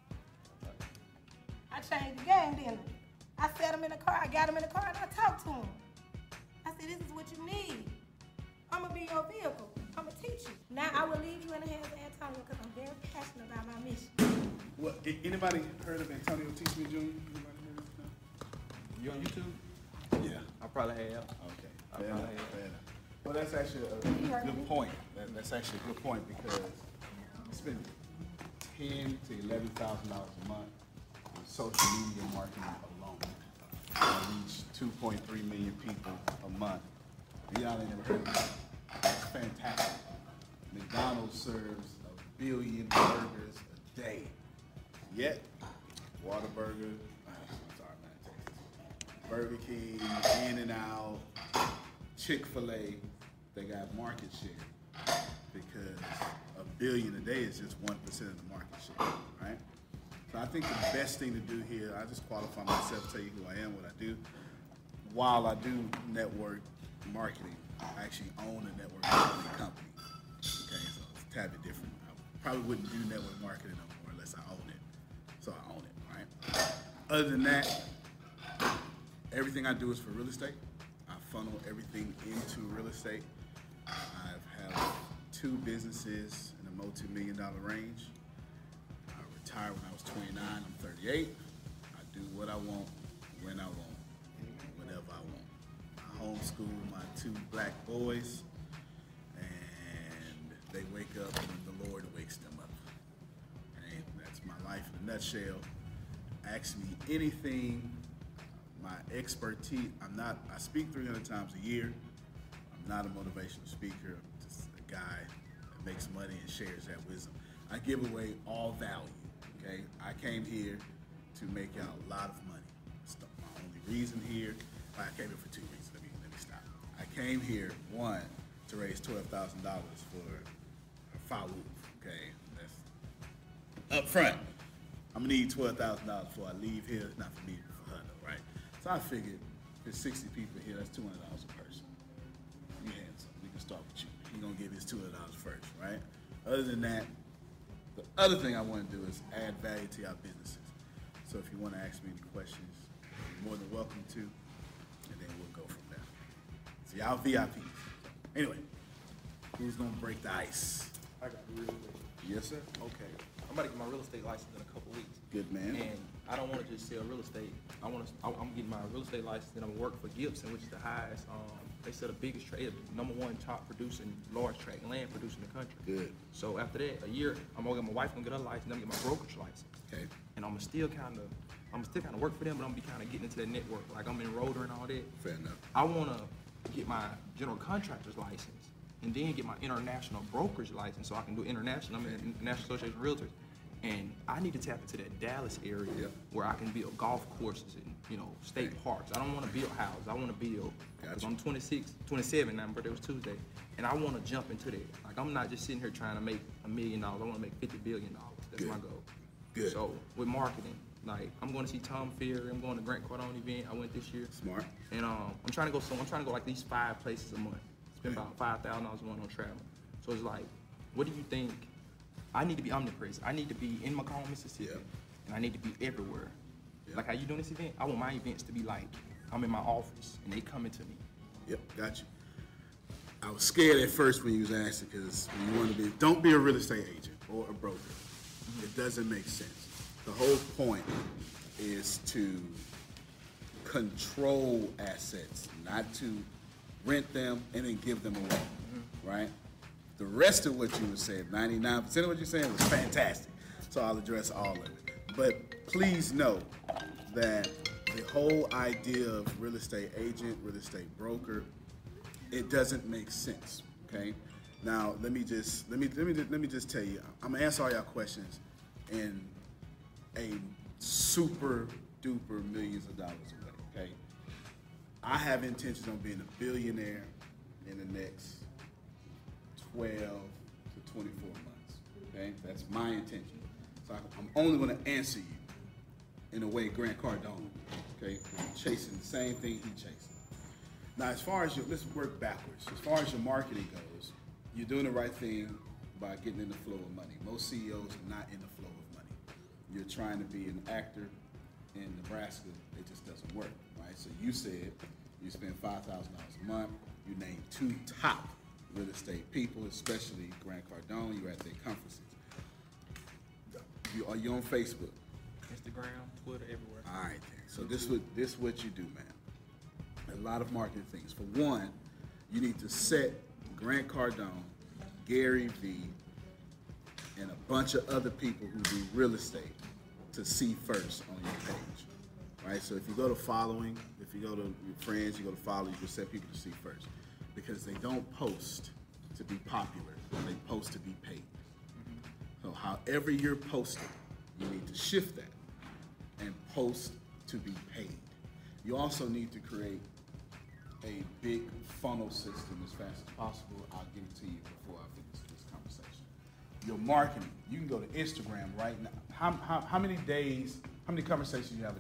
I changed the game, didn't I? I sat him in the car. I got him in the car and I talked to him. I said, this is what you need. I'm going to be your vehicle. I'm going to teach you. Now, I will leave you in the hands of Antonio because I'm very passionate about my mission. What, anybody heard of Antonio Teach Me Junior? Anybody heard of him? You on YouTube? Yeah. I probably have. Okay. I Fair probably enough, have. fair enough. Well, that's actually a good point. That, that's actually a good point because I spend ten to eleven thousand dollars a month on social media marketing alone. I reach two point three million people a month. Y'all ain't never heard of that. That's fantastic. McDonald's serves a billion burgers a day. Yet, Whataburger, I'm sorry, man, Burger King, In-N-Out, Chick-fil-A, they got market share because a billion a day is just one percent of the market share, right? So I think the best thing to do here, I just qualify myself, tell you who I am, what I do. While I do network marketing, I actually own a network marketing company. Okay, so it's a tad bit different. I probably wouldn't do network marketing no more unless I own it. So I own it, right? Other than that, everything I do is for real estate. I funnel everything into real estate. I have two businesses in the multi-million dollar range. I retired when I was twenty-nine, I'm thirty-eight. I do what I want, when I want, whenever I want. I homeschool my two black boys, and they wake up when the Lord wakes them up. And that's my life in a nutshell. Ask me anything. My expertise, I'm not, I speak three hundred times a year. I'm not a motivational speaker. I'm just a guy that makes money and shares that wisdom. I give away all value, okay? I came here to make y'all a lot of money. That's my only reason here. Well, I came here for two reasons. Let me, let me stop. I came here, one, to raise twelve thousand dollars for Fawouf, okay? That's up front. I'm gonna need twelve thousand dollars before I leave here. It's not for me, but for her though, right? So I figured if there's sixty people here, that's two hundred dollars a person. You handsome, we can start with you. You're gonna give us two hundred dollars first, right? Other than that, the other thing I wanna do is add value to your businesses. So if you wanna ask me any questions, you're more than welcome to, and then we'll go from there. So y'all V I Ps. Anyway, who's gonna break the ice? I got the real estate. Yes, sir. Okay. I'm about to get my real estate license in a couple weeks. Good man. And I don't want to just sell real estate. I want to. I'm getting my real estate license, and I'm gonna work for Gibson, which is the highest. Um, they said the biggest trade, number one top producing large tract land producing in the country. Good. So after that, a year, I'm gonna get my wife gonna get her license, then I'm gonna get my brokerage license. Okay. And I'm gonna still kind of, I'm still kind of work for them, but I'm gonna be kind of getting into that network. Like I'm enrolled and all that. Fair enough. I wanna get my general contractor's license, and then get my international brokerage license so I can do international. I'm in the National Association of Realtors. And I need to tap into that Dallas area yep. where I can build golf courses and, you know, state parks. I don't want to build houses. I want to build, because I'm twenty-six, twenty-seven now, my birthday was Tuesday, and I want to jump into that. Like, I'm not just sitting here trying to make a million dollars. I want to make fifty billion dollars. That's Good. my goal. Good. So, with marketing, like, I'm going to see Tom Ferry. I'm going to Grant Cardone event. I went this year. Smart. And um, I'm trying to go, so I'm trying to go like these five places a month. Spend about five thousand dollars a month on travel. So it's like, what do you think? I need to be omnipresent. I need to be in Macomb, Mississippi, Yep. and I need to be everywhere. Yep. Like how you doing this event, I want my events to be like, I'm in my office and they coming to me. Yep, got you. I was scared at first when you was asking because when you want to be, don't be a real estate agent or a broker. Mm-hmm. It doesn't make sense. The whole point is to control assets, not to rent them and then give them away, mm-hmm. right? The rest of what you were saying, ninety-nine percent of what you're saying was fantastic. So I'll address all of it. But please know that the whole idea of real estate agent, real estate broker, it doesn't make sense, okay? Now, let me just let me let me let me just tell you, I'm gonna answer all y'all questions in a super duper millions of dollars away, okay? I have intentions on being a billionaire in the next twelve to twenty-four months, okay? That's my intention. So I'm only gonna answer you in the way Grant Cardone, okay? I'm chasing the same thing he chasing. Now, as far as your, let's work backwards. As far as your marketing goes, you're doing the right thing by getting in the flow of money. Most C E Os are not in the flow of money. You're trying to be an actor in Nebraska, it just doesn't work, right? So you said you spend five thousand dollars a month. You named two top real estate people, especially Grant Cardone. You were at their conferences. You, are you on Facebook? Instagram, Twitter, everywhere. All right, then. So this what this what you do, man. A lot of marketing things. For one, you need to set Grant Cardone, Gary Vee, and a bunch of other people who do real estate to see first on your page, right? So if you go to following, if you go to your friends, you go to follow, you can set people to see first, because they don't post to be popular, they post to be paid. Mm-hmm. So however you're posting, you need to shift that and post to be paid. You also need to create a big funnel system as fast as possible. I'll give it to you before I finish this conversation. Your marketing, you can go to Instagram right now. How, how, how many days, how many conversations you have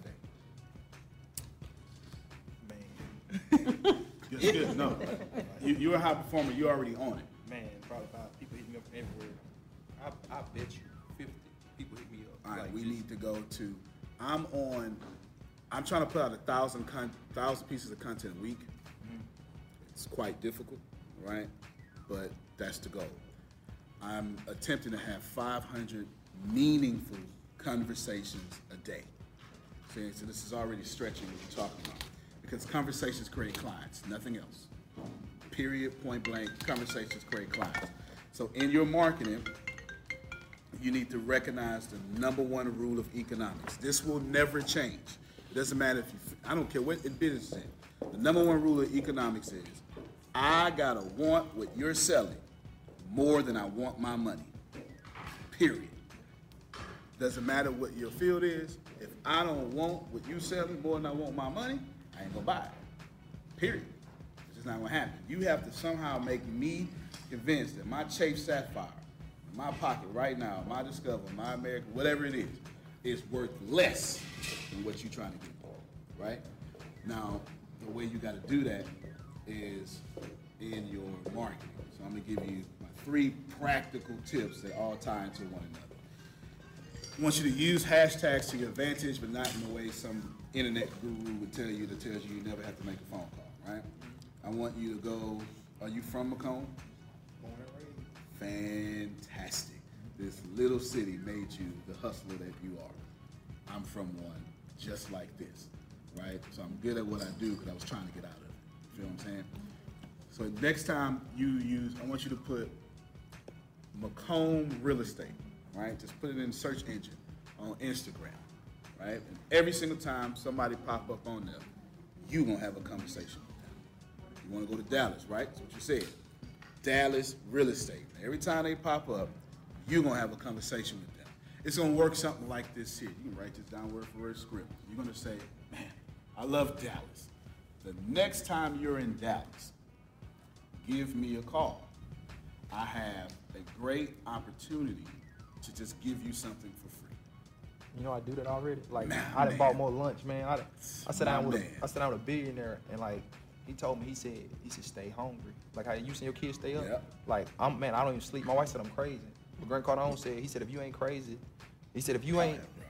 a day? Man. Good, good, no. You, you're a high performer, you're already on it. Man, probably about people hit me up from everywhere. I, I bet you fifty people hit me up. All right, like we just, need to go to, I'm on, I'm trying to put out a thousand, con, thousand pieces of content a week. Mm-hmm. It's quite difficult, right? But that's the goal. I'm attempting to have five hundred meaningful conversations a day. See, so this is already stretching what you're talking about. Because conversations create clients, nothing else. Period, point blank, conversations create clients. So in your marketing, you need to recognize the number one rule of economics. This will never change. It doesn't matter if you, I don't care what in business is in. The number one rule of economics is, I gotta want what you're selling more than I want my money, period. Doesn't matter what your field is. If I don't want what you're selling more than I want my money, I ain't gonna buy it, period. It's just not gonna happen. You have to somehow make me convinced that my Chase Sapphire, in my pocket right now, my Discover, my American, whatever it is, is worth less than what you're trying to get for, right? Now, the way you gotta do that is in your marketing. So I'm gonna give you my three practical tips that all tie into one another. I want you to use hashtags to your advantage, but not in the way some internet guru would tell you that tells you you never have to make a phone call, right? I want you to go, are you from Macomb? Born and raised. Fantastic. This little city made you the hustler that you are. I'm from one just like this, right? So I'm good at what I do because I was trying to get out of it. You feel what I'm saying? So next time you use, I want you to put Macomb Real Estate, right? Just put it in the search engine on Instagram, right? And every single time somebody pop up on there, you gonna have a conversation with them. You wanna go to Dallas, right? That's what you said. Dallas Real Estate. Every time they pop up, you gonna have a conversation with them. It's gonna work something like this here. You can write this down word for word script. You're gonna say, man, I love Dallas. The next time you're in Dallas, give me a call. I have a great opportunity to just give you something for free. You know I do that already. Like Man, I done man. bought more lunch, man. I, done, I sat down My with a, man. I sat down with a billionaire and like he told me he said he said stay hungry. Like how you seen your kids stay up. Yep. Like I'm man, I don't even sleep. My wife said I'm crazy. But Grant Cardone said he said if you ain't crazy, he said if you ain't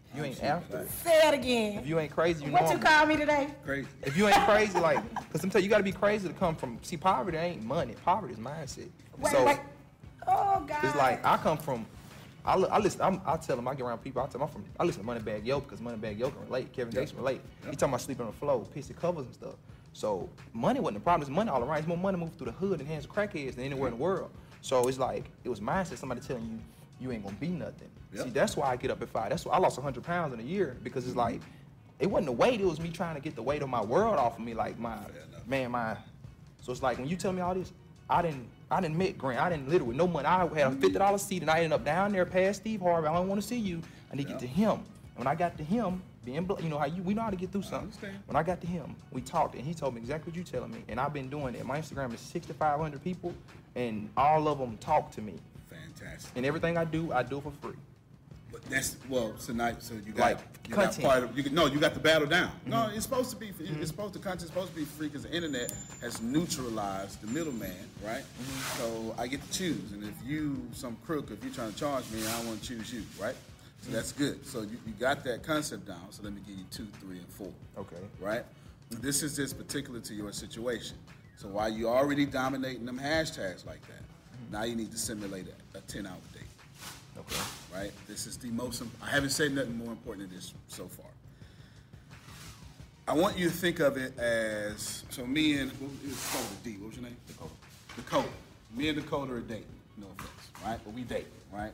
you ain't after it. Say it again. If you ain't crazy, you What know you call me today? Crazy. If you ain't crazy, like, because I'm telling you, you got to be crazy to come from, see, poverty ain't money. Poverty is mindset. Wait, so wait. Oh, God. it's like, I come from, I, li- I listen, I'm, I tell them, I get around people, I tell them, I'm from, I listen to Moneybag Yo because Moneybag Yo can relate, Kevin Gates can relate. He talking about sleeping on the floor, pissy covers and stuff. So money wasn't the problem, it's money all around. It's more money moving through the hood and hands of crackheads than anywhere in the world. So it's like, it was mindset, somebody telling you, you ain't gonna be nothing. Yep. See, that's why I get up at five. That's why I lost one hundred pounds in a year, because it's like, it wasn't the weight, it was me trying to get the weight of my world off of me, like my, man, my, so it's like, when you tell me all this, I didn't, I didn't make grant, I didn't literally, no money, I had a fifty dollar seat and I ended up down there past Steve Harvey, I don't wanna see you, I need to get to him. And when I got to him, being, bl- you know how you, we know how to get through something. When I got to him, we talked and he told me exactly what you telling me, and I've been doing it. My Instagram is sixty-five hundred people, and all of them talk to me. Fantastic. And everything I do, I do it for free. But that's, well, tonight, so you got, Like, you got content. part of, you, no, you got the battle down. Mm-hmm. No, it's supposed to be, it's supposed to, content's supposed to be free because the internet has neutralized the middleman, right? Mm-hmm. So I get to choose, and if you, some crook, if you're trying to charge me, I want to choose you, right? So that's good. So you, you got that concept down, so let me give you two, three, and four. Okay. Right? This is just particular to your situation. So while you're already dominating them hashtags like that, now you need to simulate a, a ten hour day. Okay. Right? This is the most, I haven't said nothing more important than this so far. I want you to think of it as, so me and, what was Dakota D, what was your name? Dakota. Dakota. Me and Dakota are dating, no offense, right? But we date, right?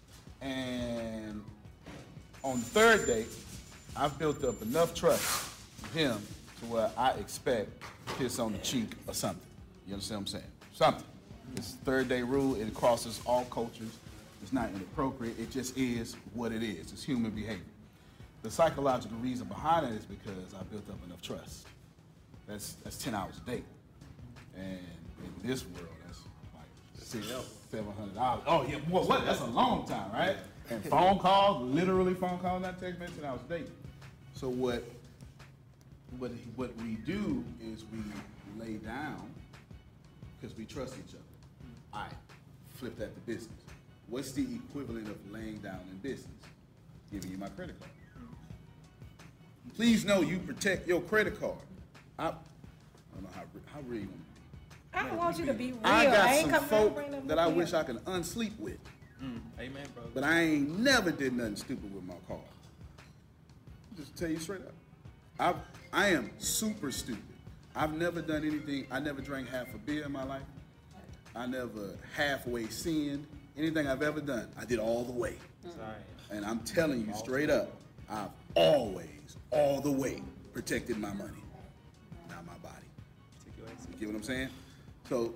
And on the third date, I've built up enough trust with him to where I expect a kiss on the cheek or something. You understand what I'm saying? Something. It's third day rule, it crosses all cultures. It's not inappropriate, it just is what it is. It's human behavior. The psychological reason behind it is because I built up enough trust. That's that's ten hours a day. And in this world, that's like six, seven hundred dollars. Oh yeah, boy, what? That's a long time, right? And phone calls, literally phone calls, not text message, ten hours a day. So what what what we do is we lay down because we trust each other. All right, flip that to business. What's the equivalent of laying down in business? Giving you my credit card. Please know you protect your credit card. I, I don't know how, how real you want to be. I don't want you to be real. I got I ain't some coming folk bring them that I up wish here. I could unsleep with. Mm. Amen, bro. But I ain't never did nothing stupid with my car. Just tell you straight up. I I am super stupid. I've never done anything. I never drank half a beer in my life. I never halfway sinned. Anything I've ever done, I did all the way. Sorry. And I'm telling you straight up, I've always, all the way, protected my money, not my body. You get what I'm saying? So,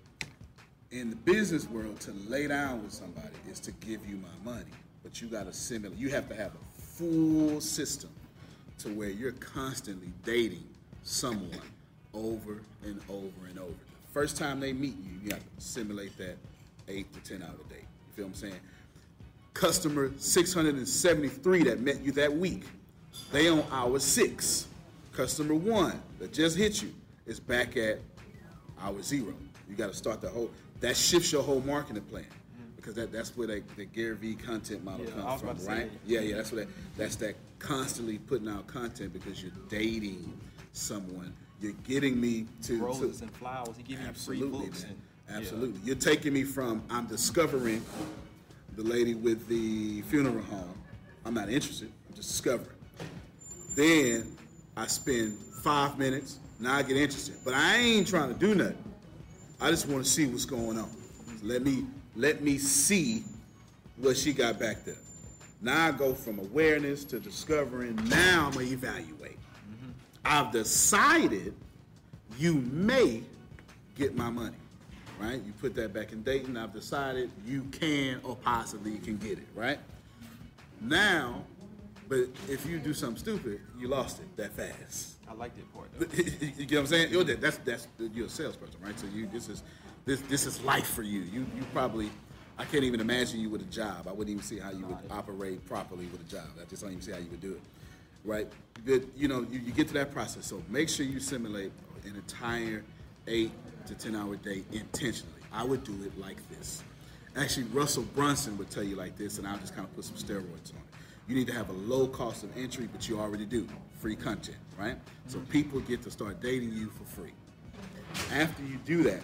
in the business world, to lay down with somebody is to give you my money. But you got to simulate. You have to have a full system to where you're constantly dating someone over and over and over. The first time they meet you, you have to simulate that eight to ten hour day. You feel what I'm saying? Customer six hundred seventy-three that met you that week, they on hour six. Customer one that just hit you is back at hour zero. You got to start the whole, that shifts your whole marketing plan. Because that, that's where that, the Gary Vee content model Yeah, I was comes about from, to right? say. Yeah, yeah, that's what that, that's that constantly putting out content because you're dating someone. You're getting me to Roses to, and flowers. He give you free absolutely, books. man. And, Absolutely. You're taking me from I'm discovering the lady with the funeral home. I'm not interested. I'm just discovering. Then I spend five minutes. Now I get interested. But I ain't trying to do nothing. I just want to see what's going on. Let me let me see what she got back there. Now I go from awareness to discovering. Now I'm gonna evaluate. Mm-hmm. I've decided you may get my money. Right? You put that back in dating. I've decided you can or possibly you can get it, right? Now, but if you do something stupid, you lost it that fast. I like that part though. You get what I'm saying? You're, that's that's you're a salesperson, right? So you this is this this is life for you. You you probably I can't even imagine you with a job. I wouldn't even see how you would operate properly with a job. I just don't even see how you would do it, right? But you know you, you get to that process. So make sure you simulate an entire eight to ten hour day intentionally. I would do it like this. Actually, Russell Brunson would tell you like this, and I'll just kind of put some steroids on it. You need to have a low cost of entry, but you already do. Free content, right? Mm-hmm. So people get to start dating you for free. After you do that,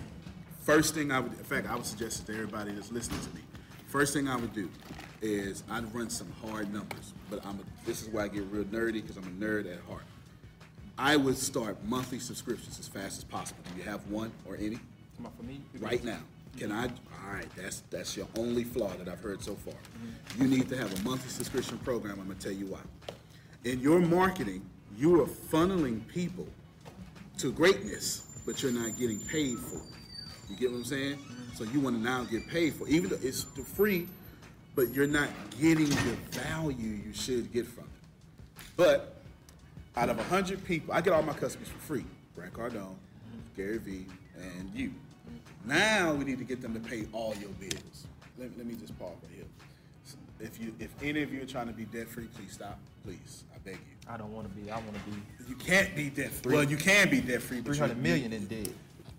first thing I would, in fact, I would suggest it to everybody that's listening to me. First thing I would do is I'd run some hard numbers. But I'm a, this is where I get real nerdy because I'm a nerd at heart. I would start monthly subscriptions as fast as possible. Do you have one or any? Come on, for me? Right now. Can I? All right, that's that's your only flaw that I've heard so far. Mm-hmm. You need to have a monthly subscription program. I'm going to tell you why. In your marketing, you are funneling people to greatness, but you're not getting paid for it. You get what I'm saying? Mm-hmm. So you want to now get paid for it. Even though it's free, but you're not getting the value you should get from it. But out of one hundred people, I get all my customers for free. Grant Cardone, mm-hmm. Gary Vee, and you. Now we need to get them to pay all your bills. Let, let me just pause right here. If you, if any of you are trying to be debt free, please stop. Please, I beg you. I don't want to be. I want to be. You can't be debt free. Well, you can be debt free. Three hundred million in debt.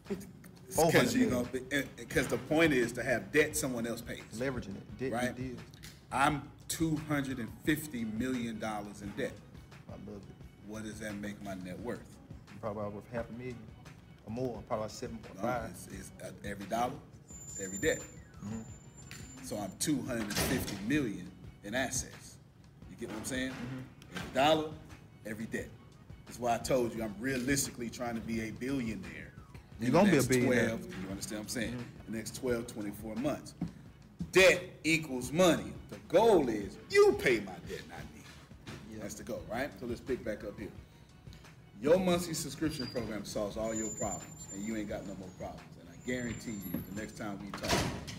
Because you know, because the point is to have debt someone else pays. Leveraging it, debt right? deals. I'm two hundred and fifty million dollars in debt. I love it. What does that make my net worth? Probably worth half a million. Or more, probably seven point five. No, it's, it's uh, every dollar, every debt. Mm-hmm. So I'm two hundred fifty million in assets. You get what I'm saying? Mm-hmm. Every dollar, every debt. That's why I told you I'm realistically trying to be a billionaire. You're gonna be a billionaire. twelve, you understand what I'm saying? Mm-hmm. The next twelve, twenty-four months. Debt equals money. The goal is you pay my debt, not me. Yeah. That's the goal, right? So let's pick back up here. Your monthly subscription program solves all your problems, and you ain't got no more problems. And I guarantee you, the next time we talk,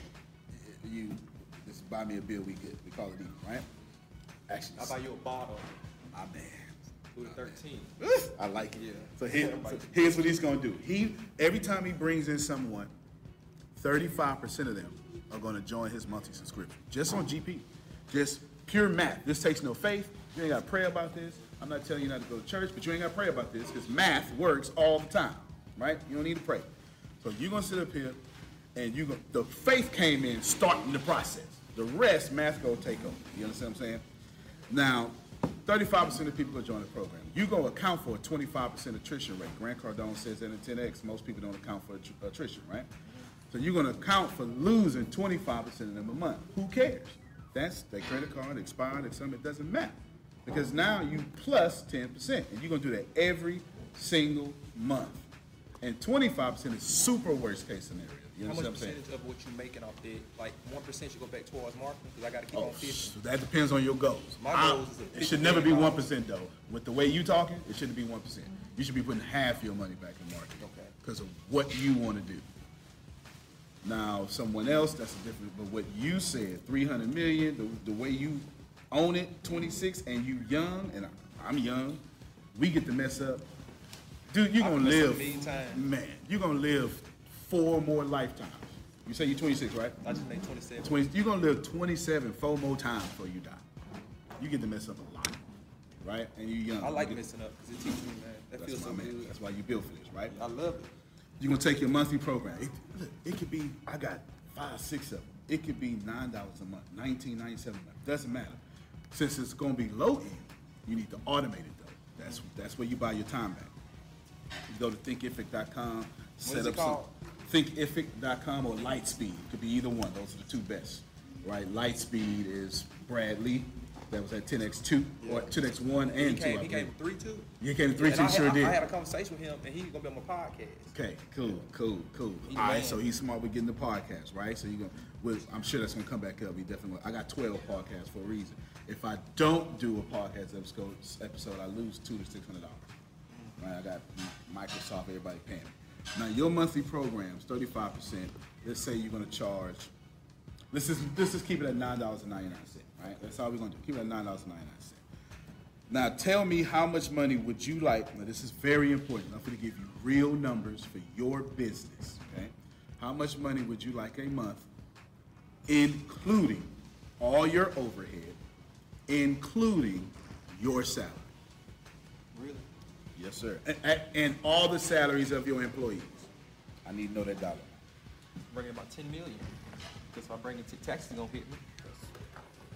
you just buy me a bill, we get. We call it even, right? Actually, I'll buy you a bottle. My man. Louis thirteen. I like it. Yeah. So, here, so here's what he's gonna do. He every time he brings in someone, thirty-five percent of them are gonna join his monthly subscription, just on G P, just pure math. This takes no faith. You ain't gotta pray about this. I'm not telling you not to go to church, but you ain't got to pray about this because math works all the time, right? You don't need to pray. So you're going to sit up here and you go, the faith came in starting the process. The rest, math going to take over. You understand what I'm saying? Now, thirty-five percent of people are joining the program. You're going to account for a twenty-five percent attrition rate. Grant Cardone says that in ten X, most people don't account for attrition, right? So you're going to account for losing twenty-five percent of them a month. Who cares? That's their credit card expired, if something, it doesn't matter. Because now you plus ten percent, and you're going to do that every single month. And twenty-five percent is super worst case scenario. You How much percentage of what you're making off that? Like one percent should go back towards marketing because I got to keep oh, on fifty. That depends on your goals. My I, goals is a it should never be one percent though. With the way you talking, it shouldn't be one percent. You should be putting half your money back in marketing. Okay. Because of what you want to do. Now, someone else, that's a different, but what you said, three hundred million, the, the way you own it, twenty-six, and you young, and I'm young, we get to mess up. Dude, you're going to live, man, you're going to live four more lifetimes. You say you're twenty-six, right? I just made twenty-seven. twenty, you're going to live twenty-seven, four more times before you die. You get to mess up a lot, right? And you're young. I like you messing up because it teaches me, man. That That's feels so my man. good. That's why you built for this, right? I love it. You're going to take your monthly program. It, look, it could be, I got five, six of them. It could be nine dollars a month, nineteen ninety-seven a month. Doesn't matter. Since it's going to be low end, you need to automate it though. That's that's where you buy your time back. You go to thinkific dot com, set is up it called? some thinkific dot com or Lightspeed. It could be either one. Those are the two best, right? Lightspeed is Brad Lee. That was at ten X two, yeah. Or ten X one and he two. Came, I he came three two. He came to three and two, I sure had, did. I had a conversation with him, and he's gonna be on my podcast. Okay, cool, cool, cool. He's All right, man. so he's smart with getting the podcast, right? So you gonna, well, I'm sure that's gonna come back up. He definitely. I got twelve podcasts for a reason. If I don't do a podcast episode, episode I lose two to six hundred dollars. Right? I got Microsoft, everybody paying me. Now your monthly programs, thirty-five percent. Let's say you're gonna charge. Let's just let's just keep it at nine dollars and ninety-nine cents. Right? That's all we're gonna do. Keep it at nine dollars and ninety-nine cents. Now tell me how much money would you like? Now this is very important. I'm going to give you real numbers for your business. Okay? How much money would you like a month, including all your overhead, including your salary? Really? Yes, sir. And, and all the salaries of your employees. I need to know that dollar. Bring in about ten million. Because if I bring it to taxes, it's gonna hit me.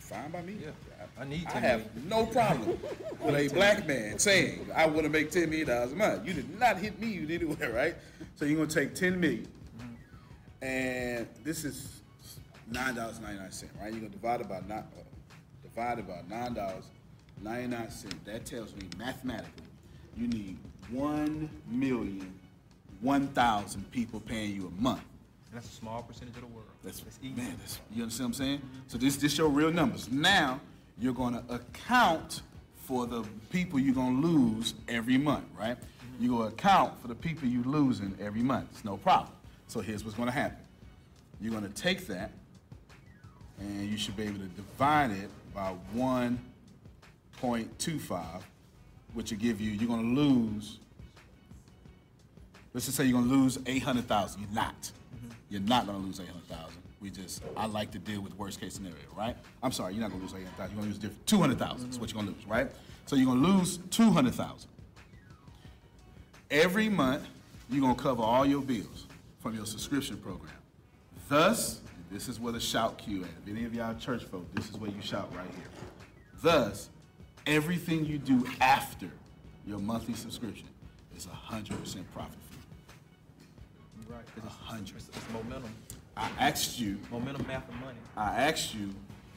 fine by me. Yeah, I need I ten have million. no problem with a black man saying, I want to make ten million dollars a month. You did not hit me anywhere, right? So you're going to take ten million dollars, mm-hmm. and this is nine dollars and ninety-nine cents, right? You're going to divide it by, nine, uh, divide it by nine dollars and ninety-nine cents. That tells me mathematically you need one million, one thousand people paying you a month. And that's a small percentage of the world. That's, that's easy. Man, that's, you understand what I'm saying? Mm-hmm. So this this your real numbers. Now you're going to account for the people you're going to lose every month, right? Mm-hmm. You're going to account for the people you're losing every month. It's no problem. So here's what's going to happen. You're going to take that, and you should be able to divide it by one point two five, which will give you, you're going to lose, let's just say you're going to lose eight hundred thousand. You're not. Mm-hmm. You're not going to lose eight hundred thousand. We just, I like to deal with worst case scenario, right? I'm sorry, you're not going to lose eight hundred thousand. You're going to lose different, two hundred thousand mm-hmm. is what you're going to lose, right? So you're going to lose two hundred thousand. Every month, you're going to cover all your bills from your subscription program. Thus, this is where the shout cue at. If any of y'all church folk, this is where you shout right here. Thus, everything you do after your monthly subscription is one hundred percent profit for you. Right, because one hundred. It's, it's momentum. I asked you. Momentum, math, and money. I asked you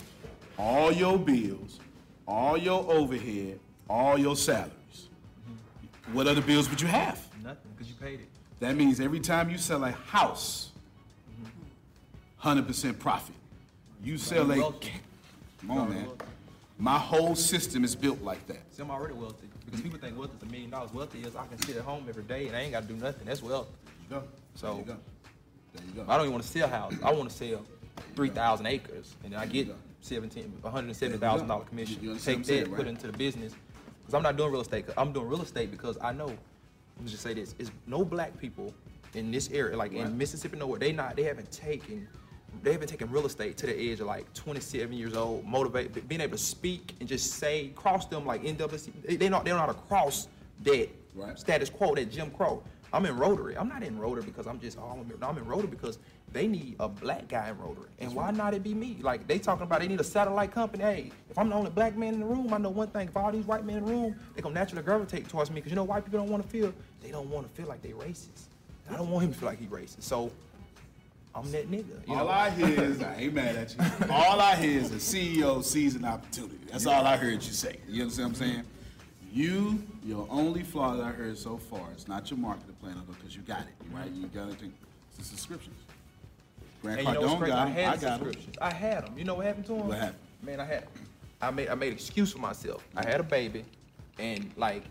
all your bills, all your overhead, all your salaries. Mm-hmm. What other bills would you have? Nothing, because you paid it. That means every time you sell a house, mm-hmm. one hundred percent profit. You sell a... Come on, man. My whole system is built like that. See, I'm already wealthy. Because people think wealth is a million dollars. Wealthy is I can sit at home every day and I ain't got to do nothing. That's wealth. There you go. So, there you go. There you go. I don't even want to sell houses. I want to sell three thousand acres. And then I get seventeen, one hundred seventy thousand dollars commission. You, you Take that, saying, put right? it into the business. Because I'm not doing real estate. I'm doing real estate because I know, let me just say this, is no black people in this area, like right. in Mississippi, nowhere, they not, they haven't taken, they haven't taken real estate to the edge of like twenty-seven years old, motivate, being able to speak and just say, cross them like N double A C. They, they, don't, they don't know how to cross that right. status quo, that Jim Crow. I'm in Rotary. I'm not in Rotary because I'm just, oh, I'm in, no, I'm in Rotary because they need a black guy in Rotary. And That's why right. not it be me? Like, they talking about they need a satellite company. Hey, if I'm the only black man in the room, I know one thing. If all these white men in the room, they gonna naturally gravitate towards me because you know white people don't want to feel, they don't want to feel like they racist. I don't want him to feel like he racist. So, I'm that nigga. You all know? I hear is, I ain't mad at you. All I hear is a C E O sees an opportunity. That's yeah. all I heard you say. You understand what I'm saying? You, your only flaw that I heard so far, it's not your marketing plan, because you got it, right? You got it. It's the subscriptions. Grant and you know what's Cardone crazy? got I them. had I got subscriptions. Them. I had them. You know what happened to them? What happened? Man, I had, I made, I made an excuse for myself. I had a baby, and like,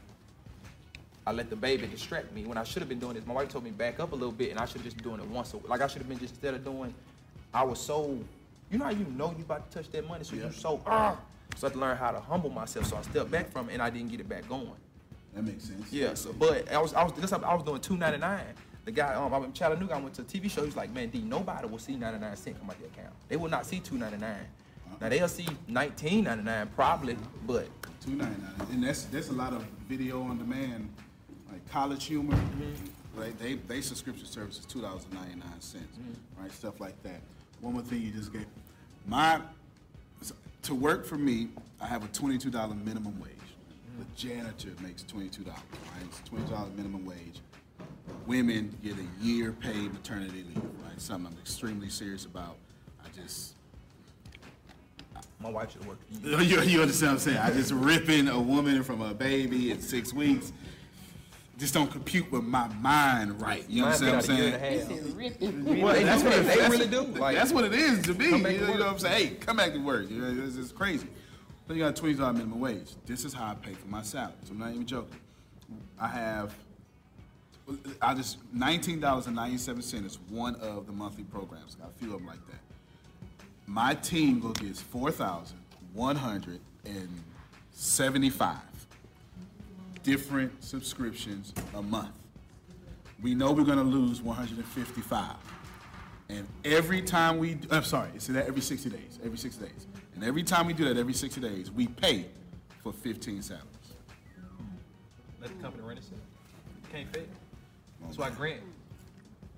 I let the baby distract me when I should have been doing this. My wife told me back up a little bit, and I should have just been doing it once a week. Like I should have been just instead of doing. I was so, you know how you know you about to touch that money, so yeah. you so. Uh, so I had to learn how to humble myself. So I stepped back from it, and I didn't get it back going. That makes sense. Yeah. So, but I was, I was, this, I was doing two ninety-nine. The guy, um, I'm Chattanooga. I went to a T V show. He was like, man, D, nobody will see ninety-nine cents come out the account. They will not see two ninety-nine. Uh-huh. Now they'll see nineteen ninety-nine probably, but two ninety-nine. And that's that's a lot of video on demand. Like College Humor, mm-hmm. right? They they subscription service is two dollars and ninety-nine cents, mm-hmm. right? Stuff like that. One more thing you just gave. My to work for me, I have a twenty-two dollar minimum wage. Mm-hmm. The janitor makes twenty-two dollars, right? It's twenty dollar minimum wage. Women get a year paid maternity leave, right? Something I'm extremely serious about. I just. My wife should work for you. you. You understand what I'm saying? I just ripping a woman from a baby at six weeks. Just don't compute with my mind right. You understand what I'm saying? Well, that's what it, they really do. Like, that's what it is to me. You know, you know what I'm saying? Hey, come back to work. You know, it's, it's crazy. So you got a twenty dollar minimum wage. This is how I pay for my salary. So I'm not even joking. I have, I just, nineteen dollars and ninety-seven cents is one of the monthly programs. Got a few of them like that. My team go gets four thousand one hundred seventy-five different subscriptions a month. We know we're gonna lose one hundred fifty-five. And every time we, I'm sorry, it's that every sixty days, every sixty days. And every time we do that, every sixty days, we pay for fifteen salaries. Let the company run itself. You can't fail. That's why Grant,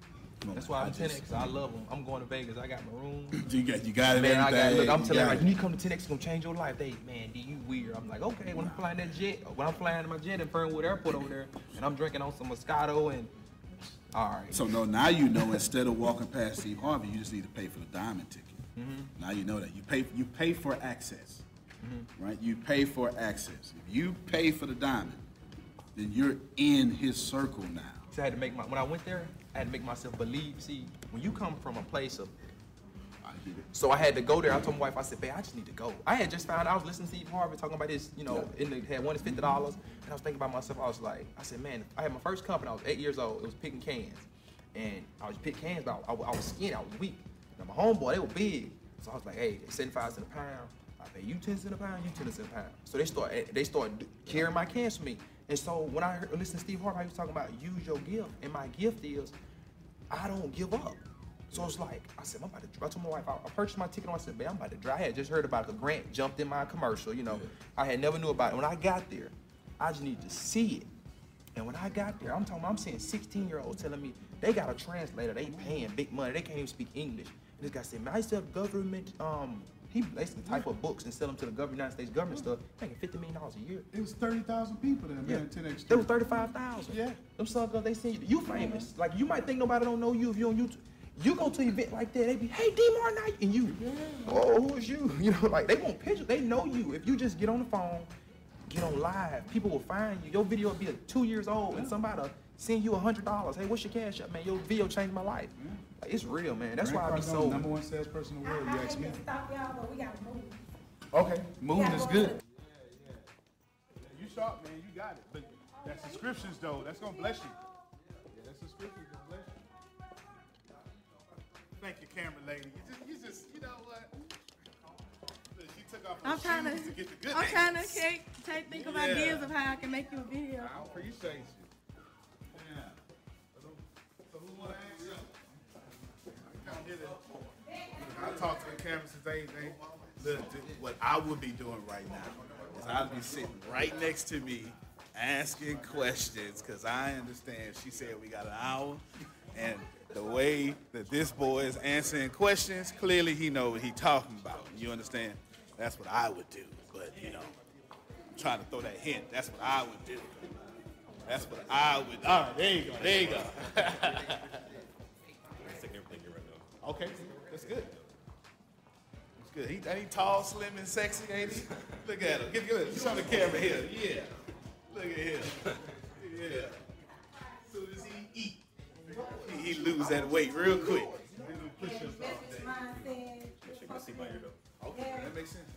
That's why I'm ten X. I love them. I'm going to Vegas. I got my room. You got, you got it. Man, I got. Look, I'm you telling you, got like, it. you need to come to ten X. It's gonna change your life. They, man, do you weird? I'm like, okay. When I'm flying that jet, when I'm flying my jet in Fernwood Airport over there, and I'm drinking on some Moscato and. All right. So no, now you know instead of walking past Steve Harvey, you just need to pay for the diamond ticket. Mm-hmm. Now you know that you pay. You pay for access, Mm-hmm. right? You pay for access. If you pay for the diamond, then you're in his circle now. So I had to make my. When I went there, I had to make myself believe. See, when you come from a place of. I get it. So I had to go there. I told my wife, I said, babe, I just need to go. I had just found out, I was listening to Steve Harvey talking about this, you know, in the, had one is fifty dollars. And I was thinking about myself, I was like, I said, man, I had my first company, I was eight years old. It was picking cans. And I was picking cans, but I, I, I was skinny, I was weak. Now my homeboy, they were big. So I was like, hey, seventy-five cents a pound. I pay you ten cents a pound, you ten cents a pound. So they start, they start carrying my cans for me. And so when I heard, listened to Steve Harvey, he was talking about use your gift. And my gift is, I don't give up. So it's like, I said, I'm about to, I told my wife, I, I purchased my ticket, and I said, babe, I'm about to drive. I had just heard about the grant, jumped in my commercial, you know. I had never knew about it. When I got there, I just needed to see it. And when I got there, I'm talking, I'm seeing sixteen-year-olds telling me they got a translator, they paying big money, they can't even speak English. And this guy said, man, I used to have government, um, he basically type up books and sell them to the government, United States government stuff, making fifty million dollars a year. It was thirty thousand people there, Yeah. man, ten X. There was thirty-five thousand. Yeah. Them suckers, they seen you. You famous. Like, you might think nobody don't know you if you on YouTube. You go to an event like that, they be, hey, D Martin, how you-" and you, oh, who is you? You know, like, they want pictures. They know you. If you just get on the phone, get on live, people will find you. Your video will be like two years old, and somebody will send you a hundred dollars. Hey, what's your cash up, man? Your video changed my life. Like, it's real, man. That's why I be so. Number one salesperson in the world. I, You I ask hate me. to stop y'all, but we gotta move. Okay, moving is good. You sharp, man. You got it. But that subscriptions, though, that's gonna bless you. Yeah, that subscriptions gonna bless you. Thank you, camera lady. You just, you just, you know what? Look, she took off her I'm trying shoes to, to get the good I'm trying to angles. take, take, think of Yeah. ideas of how I can make you a video. I appreciate you. Yeah. So, so who wanna ask something? I come here to- I talk to the camera since they, they, look, th- what I would be doing right now is I'd be sitting right next to me asking questions, because I understand she said we got an hour, and the way that this boy is answering questions, clearly he know what he talking about. You understand? That's what I would do. But, you know, I'm trying to throw that hint. That's what I would do. That's what I would. All right, there you go. There you go. Okay, that's good. That's good. He, ain't he tall, slim, and sexy, ain't he? Look at him. Get, get, show the camera here. Yeah. Look at him. Yeah. As soon as he eat, he, he lose that weight real quick. Okay, that makes sense.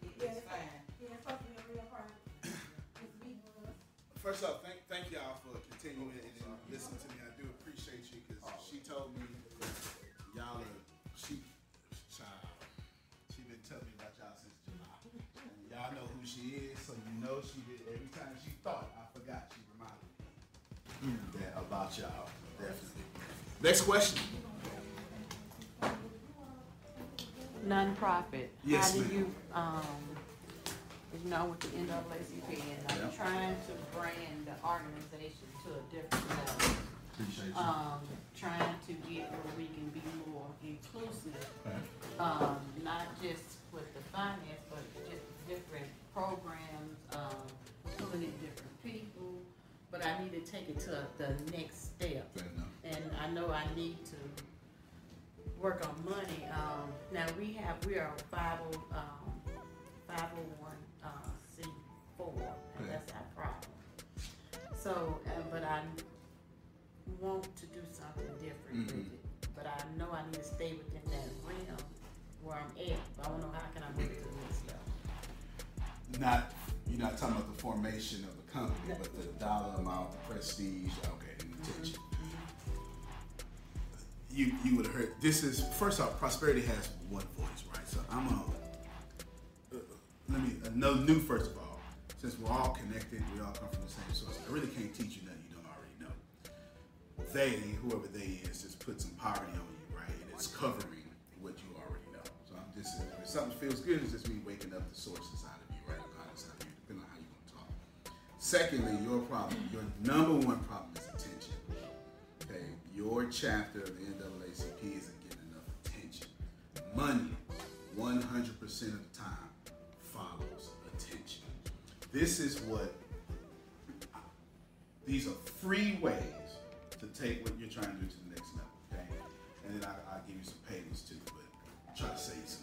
First off, thank thank y'all for continuing and listening to me. I do appreciate you, because she told me y'all are she child. She been telling me about y'all since July. And y'all know who she is, so you know she did. Every time she thought I forgot, she reminded me that about y'all. Definitely. Next question. Nonprofit. Yes, How do ma'am. you, um, you know, with the N double A C P, and I'm Yeah. trying to brand the organization to a different level. Appreciate you. Um, trying to get where we can be more inclusive, um, not just with the finance, but just different programs, um, pulling in different people. But I need to take it to the next step. Fair enough. And I know I need to work on money. Um, now we have, we are five oh, um, five oh one, uh, C four, and that's our problem. So, uh, but I want to do something different with it. But I know I need to stay within that realm where I'm at. But I don't know how can I move to the next level. Not, you're not talking about the formation of the company, but the dollar amount, the prestige, okay, and the attention. You you would have heard, this is, first off, Prosperity has one voice, right? So I'm gonna, uh, let me, uh, no, new first of all, since we're all connected, we all come from the same source, I really can't teach you nothing you don't already know. They, whoever they is, just put some poverty on you, right? And it's covering what you already know. So I'm just, if something feels good, it's just me waking up the source inside of you, right? God inside of you, depending on how you're gonna talk. Secondly, your problem, your number one problem is attention. Okay, your your chapter of the N double A C P isn't getting enough attention. Money, one hundred percent of the time, follows attention. This is what, these are free ways to take what you're trying to do to the next level, okay? And then I, I'll give you some payments too, but try to save you some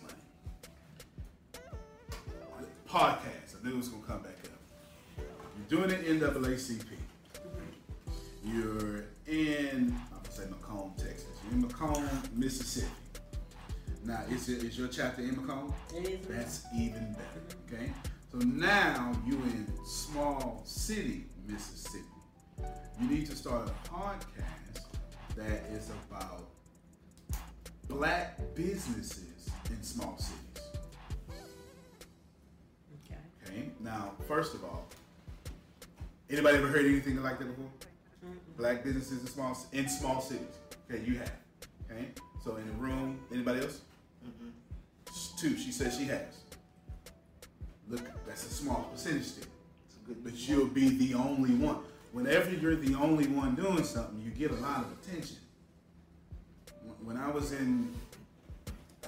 money. Podcast, I knew it was gonna come back up. You're doing an N double A C P. You're in, I'm gonna say Macomb, Texas. You're in Macomb, Mississippi. Now, is, it, is your chapter in Macomb? It is. That's even better, okay? So now you in small city, Mississippi. You need to start a podcast that is about black businesses in small cities. Okay. Okay, now, first of all, anybody ever heard anything like that before? Mm-hmm. Black businesses in small in small cities. Okay, you have. Okay, so in the room, anybody else? Mm-hmm. Two. She says she has. Look, that's a small percentage still. But you'll be the only one. Whenever you're the only one doing something, you get a lot of attention. When I was in, uh,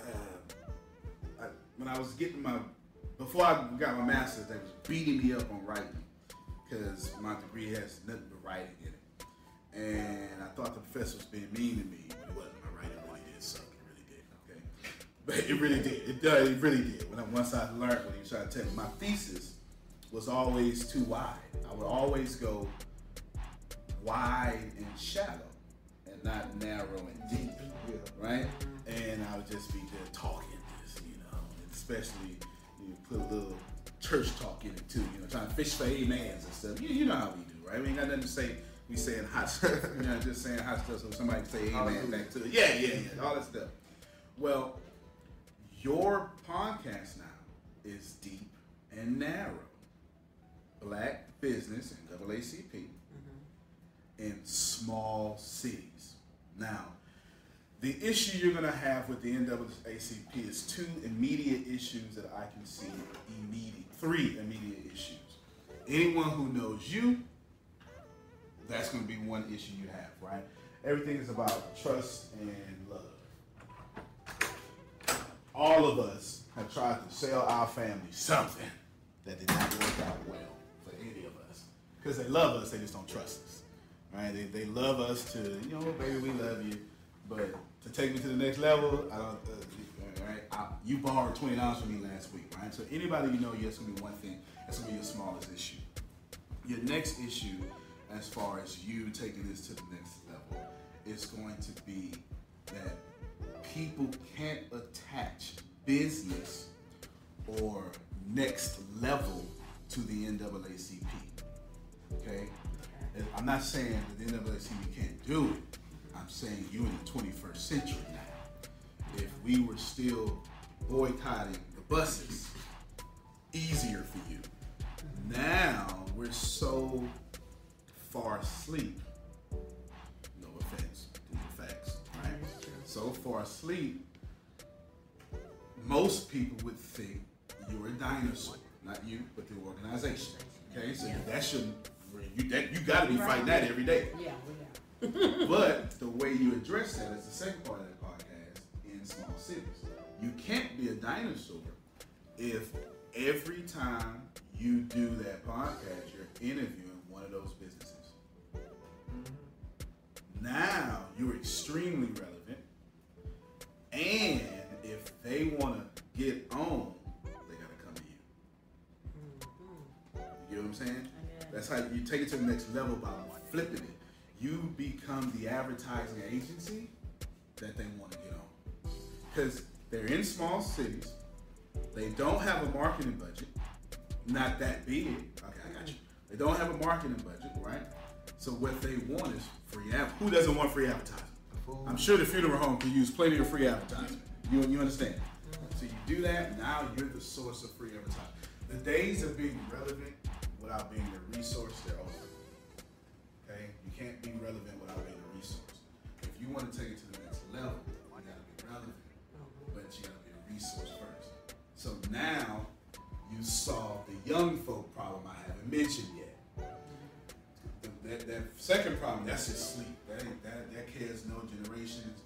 I, when I was getting my, before I got my master's, they was beating me up on writing because my degree has nothing but writing in it. And I thought the professor was being mean to me, but it wasn't. My writing really did suck. It really did, okay? But it really did. It, uh, it really did. When I, once I learned what he was trying to tell me, my thesis was always too wide. I would always go wide and shallow and not narrow and deep, right? And I would just be there talking this, you know, and especially you put a little church talk in it too, you know, trying to fish for amens and stuff. You, you know how we do, right? We ain't got nothing to say. We saying hot stuff, you know, just saying hot stuff so somebody can say amen back to it. Yeah, yeah, yeah, all that stuff. Well, your podcast now is deep and narrow. Black business and double A C P mm-hmm. in small cities. Now, the issue you're going to have with the N double A C P is two immediate issues that I can see immediate, three immediate issues. Anyone who knows you, that's going to be one issue you have, right? Everything is about trust and love. All of us have tried to sell our family something that did not work out well for any of us. Because they love us, they just don't trust us, right? They, they love us to, you know, baby, we love you, but to take me to the next level, I don't, uh, right? I, you borrowed twenty dollars from me last week, right? So anybody you know, yeah, it's going to be one thing. That's going to be your smallest issue. Your next issue, as far as you taking this to the next level, is going to be that people can't attach business or next level to the N double A C P. Okay? And I'm not saying that the N double A C P can't do it. I'm saying you in the twenty-first century now. If we were still boycotting the buses, easier for you. Now we're so far asleep. No offense to the facts, right? So far asleep, most people would think you're a dinosaur. Not you, but the organization. Okay, so yeah. that shouldn't. You that you got to be fighting that every day. Yeah, we are. But the way you address that is the second part of that podcast in small cities. You can't be a dinosaur if every time you do that podcast, you're interviewing one of those businesses. Now you're extremely relevant, and if they want to get on, they got to come to you. You get what I'm saying? That's how you take it to the next level by flipping it. You become the advertising agency that they want to get on. Because they're in small cities. They don't have a marketing budget. Not that big. Okay, I got you. They don't have a marketing budget, right? So what they want is free ad. Who doesn't want free advertising? I'm sure the funeral home can use plenty of free advertising. You, you understand? So you do that, now you're the source of free advertising. The days of being relevant without being a resource, they're over. Okay? You can't be relevant without being a resource. If you want to take it to the next level, you gotta be relevant, but you gotta be a resource first. So now you solve the young folk problem I haven't mentioned yet. That, that Second problem, that's just sleep. That ain't, that that cares no generations.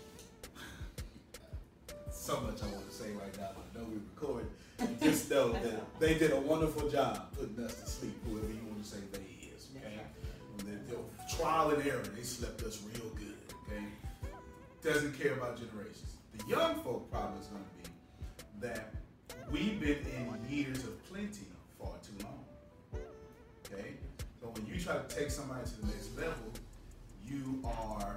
So much I want to say right now, but I know we record. Just know that they did a wonderful job putting us to sleep, whoever you want to say they is. Okay, they, they, trial and error, they slept us real good. Okay, doesn't care about generations. The young folk problem is going to be that we've been in years of plenty far too long. Okay, so when you try to take somebody to the next level, you are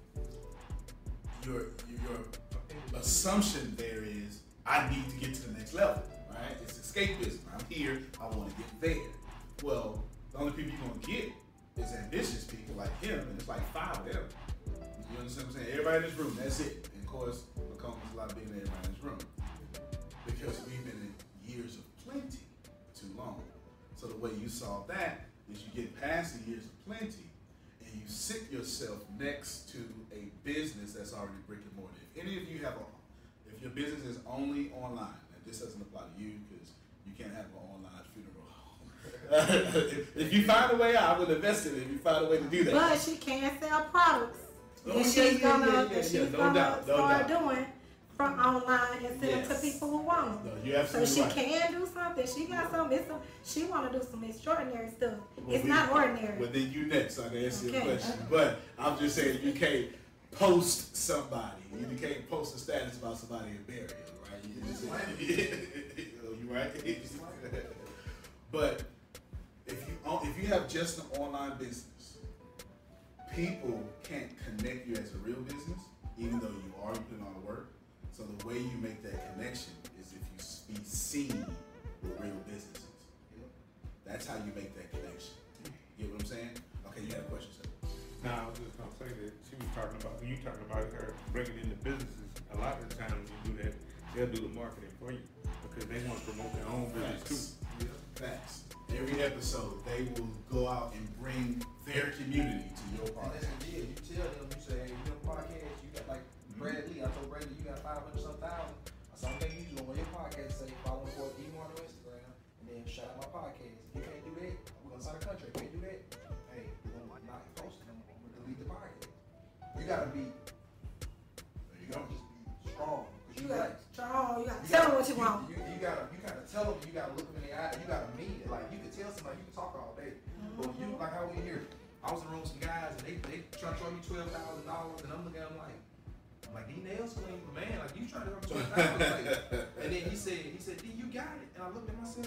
your your assumption there is I need to get to the next level, right? It's escapism. I'm here, I want to get there. Well, the only people you're gonna get is ambitious people like him, and it's like five of them. You understand what I'm saying? Everybody in this room, that's it. And of course, Lacoma's a lot bigger than everybody in this room. Because we've been in years of plenty too long. So the way you solve that is you get past the years of plenty and you sit yourself next to a business that's already brick and mortar. If any of you have a, if your business is only online, and this doesn't apply to you because you can't have an online funeral. if, if you find a way out, I would invest in it if you find a way to do that. But she can sell products. Oh, and yeah, she's yeah, gonna, yeah, yeah, and yeah, she's no gonna doubt, no start doubt. doing from online and send Yes. them to people who want them. No, you're absolutely so she right. can do something. She got some. It's some. She want to do some extraordinary stuff. Well, it's we- not ordinary. Well, then you next, so I can answer your Okay. question. But I'm just saying you can't post somebody. You can't post a status about somebody in burial, right? You, just, oh, you right? But if you own- if you have just an online business, people can't connect you as a real business, even though you are putting all the work. So the way you make that connection is if you s- be seen with real businesses. That's how you make that connection. You get what I'm saying? Okay, you had a question, sir. No, I was just gonna say that she was talking about, when you talking about her bringing in the businesses, a lot of the time when you do that, they'll do the marketing for you because they want to promote their own business too. Facts. Every episode, they will go out and bring their community to your And podcast. that's the deal. You tell them, you say, hey, you know, podcast, you got like Brad Lee. I told Brad Lee, you got five hundred some thousand. I said, okay, you do on your podcast, say, follow me for D one on Instagram, and then shout out my podcast. If you can't do that, we're gonna sign a contract. If you can't do that, hey, we're gonna not post it. I'm gonna delete the podcast. You gotta be, There you go. just be strong. 'Cause You you got got strong. You got to tell them what you want. You, you gotta, you gotta tell them. You gotta look them in the eye. You gotta mean it. Like you can tell somebody, you can talk all day, but when you like how we here. I was in the room with some guys and they they trying to charge me twelve thousand dollars, and I'm looking at them like, I'm like, these nails clean, but man, like you trying to charge me twelve thousand dollars. And then he said, he said, D, you got it. And I looked at myself.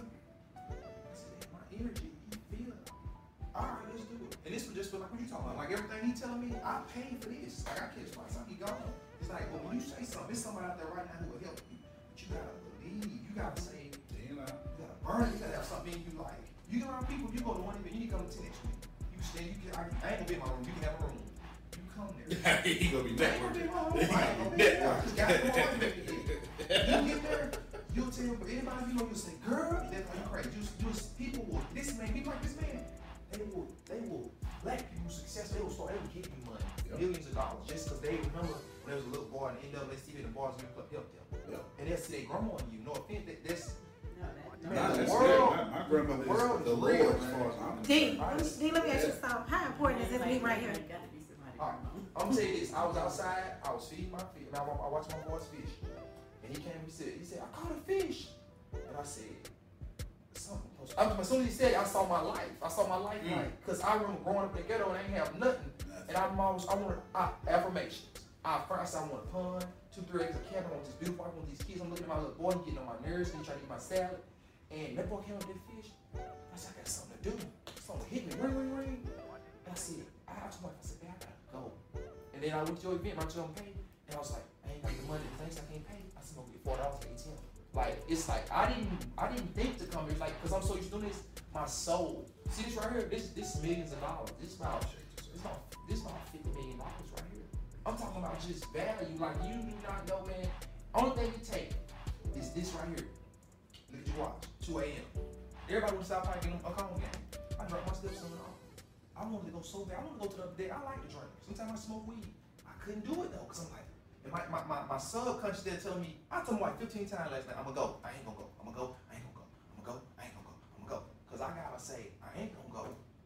I said, my energy, you feel it. All right, let's do it. And this was just for like, what you talking about? Like everything he telling me, I paid for this. Like I catch my son, he gone. It's like, well, when you say something, there's somebody out there right now who will help you. But you gotta believe. You gotta say, Damn, I- you gotta burn it. You gotta have something in you like. You get around people, you go to one event, you need to come to ten next week. You stay, you can, I, I ain't gonna be in my room, you can have a room. You come there. he gonna be I ain't gonna be in my room. I ain't gonna be there. I just got to go on there. You get there, you'll tell anybody you know, you'll say, girl, that's how you crazy. Just, just people will, this man, people like this man, they will, they will, black people success, they will start, they will give you money, Yep. millions of dollars, just because they remember when there was a little boy in the N double A C V and the Boys and Club helped them. Yep. And they'll see they grow on you. No offense, that, that's, Nah, man, the that's world, good. My, my grandmother the world is the is Lord real, as far as man. I'm D, concerned. let me, D, let me ask you something. How important is this me right here? Alright, I'm gonna tell you this. I was outside. I was feeding my fish. I, I watched my boys fish, and he came. He said, "He said I caught a fish," and I said, "Something." I, as soon as he said, it, I saw my life. I saw my life, Mm. like, cause I remember growing up in the ghetto and I ain't have nothing, and I'm always I wanted uh, affirmations. I first I want a pond, two, three acres of cabin. I want this beautiful. I want these kids. I'm looking at my little boy. He getting on my nerves. He trying to eat my salad, and that boy came with that fish. I said, I got something to do. Something hit me. Ring, ring, ring. And I said, I told my wife, I said, man, I gotta go. And then I went to your event, my children paid, and I was like, I ain't got the money, the things I can't pay. I said, I'm gonna get four dollars for A T M. Like, it's like, I didn't I didn't think to come here, like, cause I'm so used to doing this, my soul. See this right here, this this millions of dollars. This about, this about, this about fifty million dollars right here. I'm talking about just value, like, you do not know, man. Only thing you take is this right here. Look at your watch, two A M Everybody went to South Pike and a Cone game. I drank my stepson off. I wanted to go so bad. I wanted to go to the other day. I like to drink. Sometimes I smoke weed. I couldn't do it though, because I'm like, and my, my, my, my subconscious there telling me, I told him like fifteen times last night, I'm gonna go. I ain't gonna go. I'm gonna go. I ain't gonna go. I'm gonna go. I ain't gonna go. I'm gonna go. Because I gotta say, I ain't gonna go. So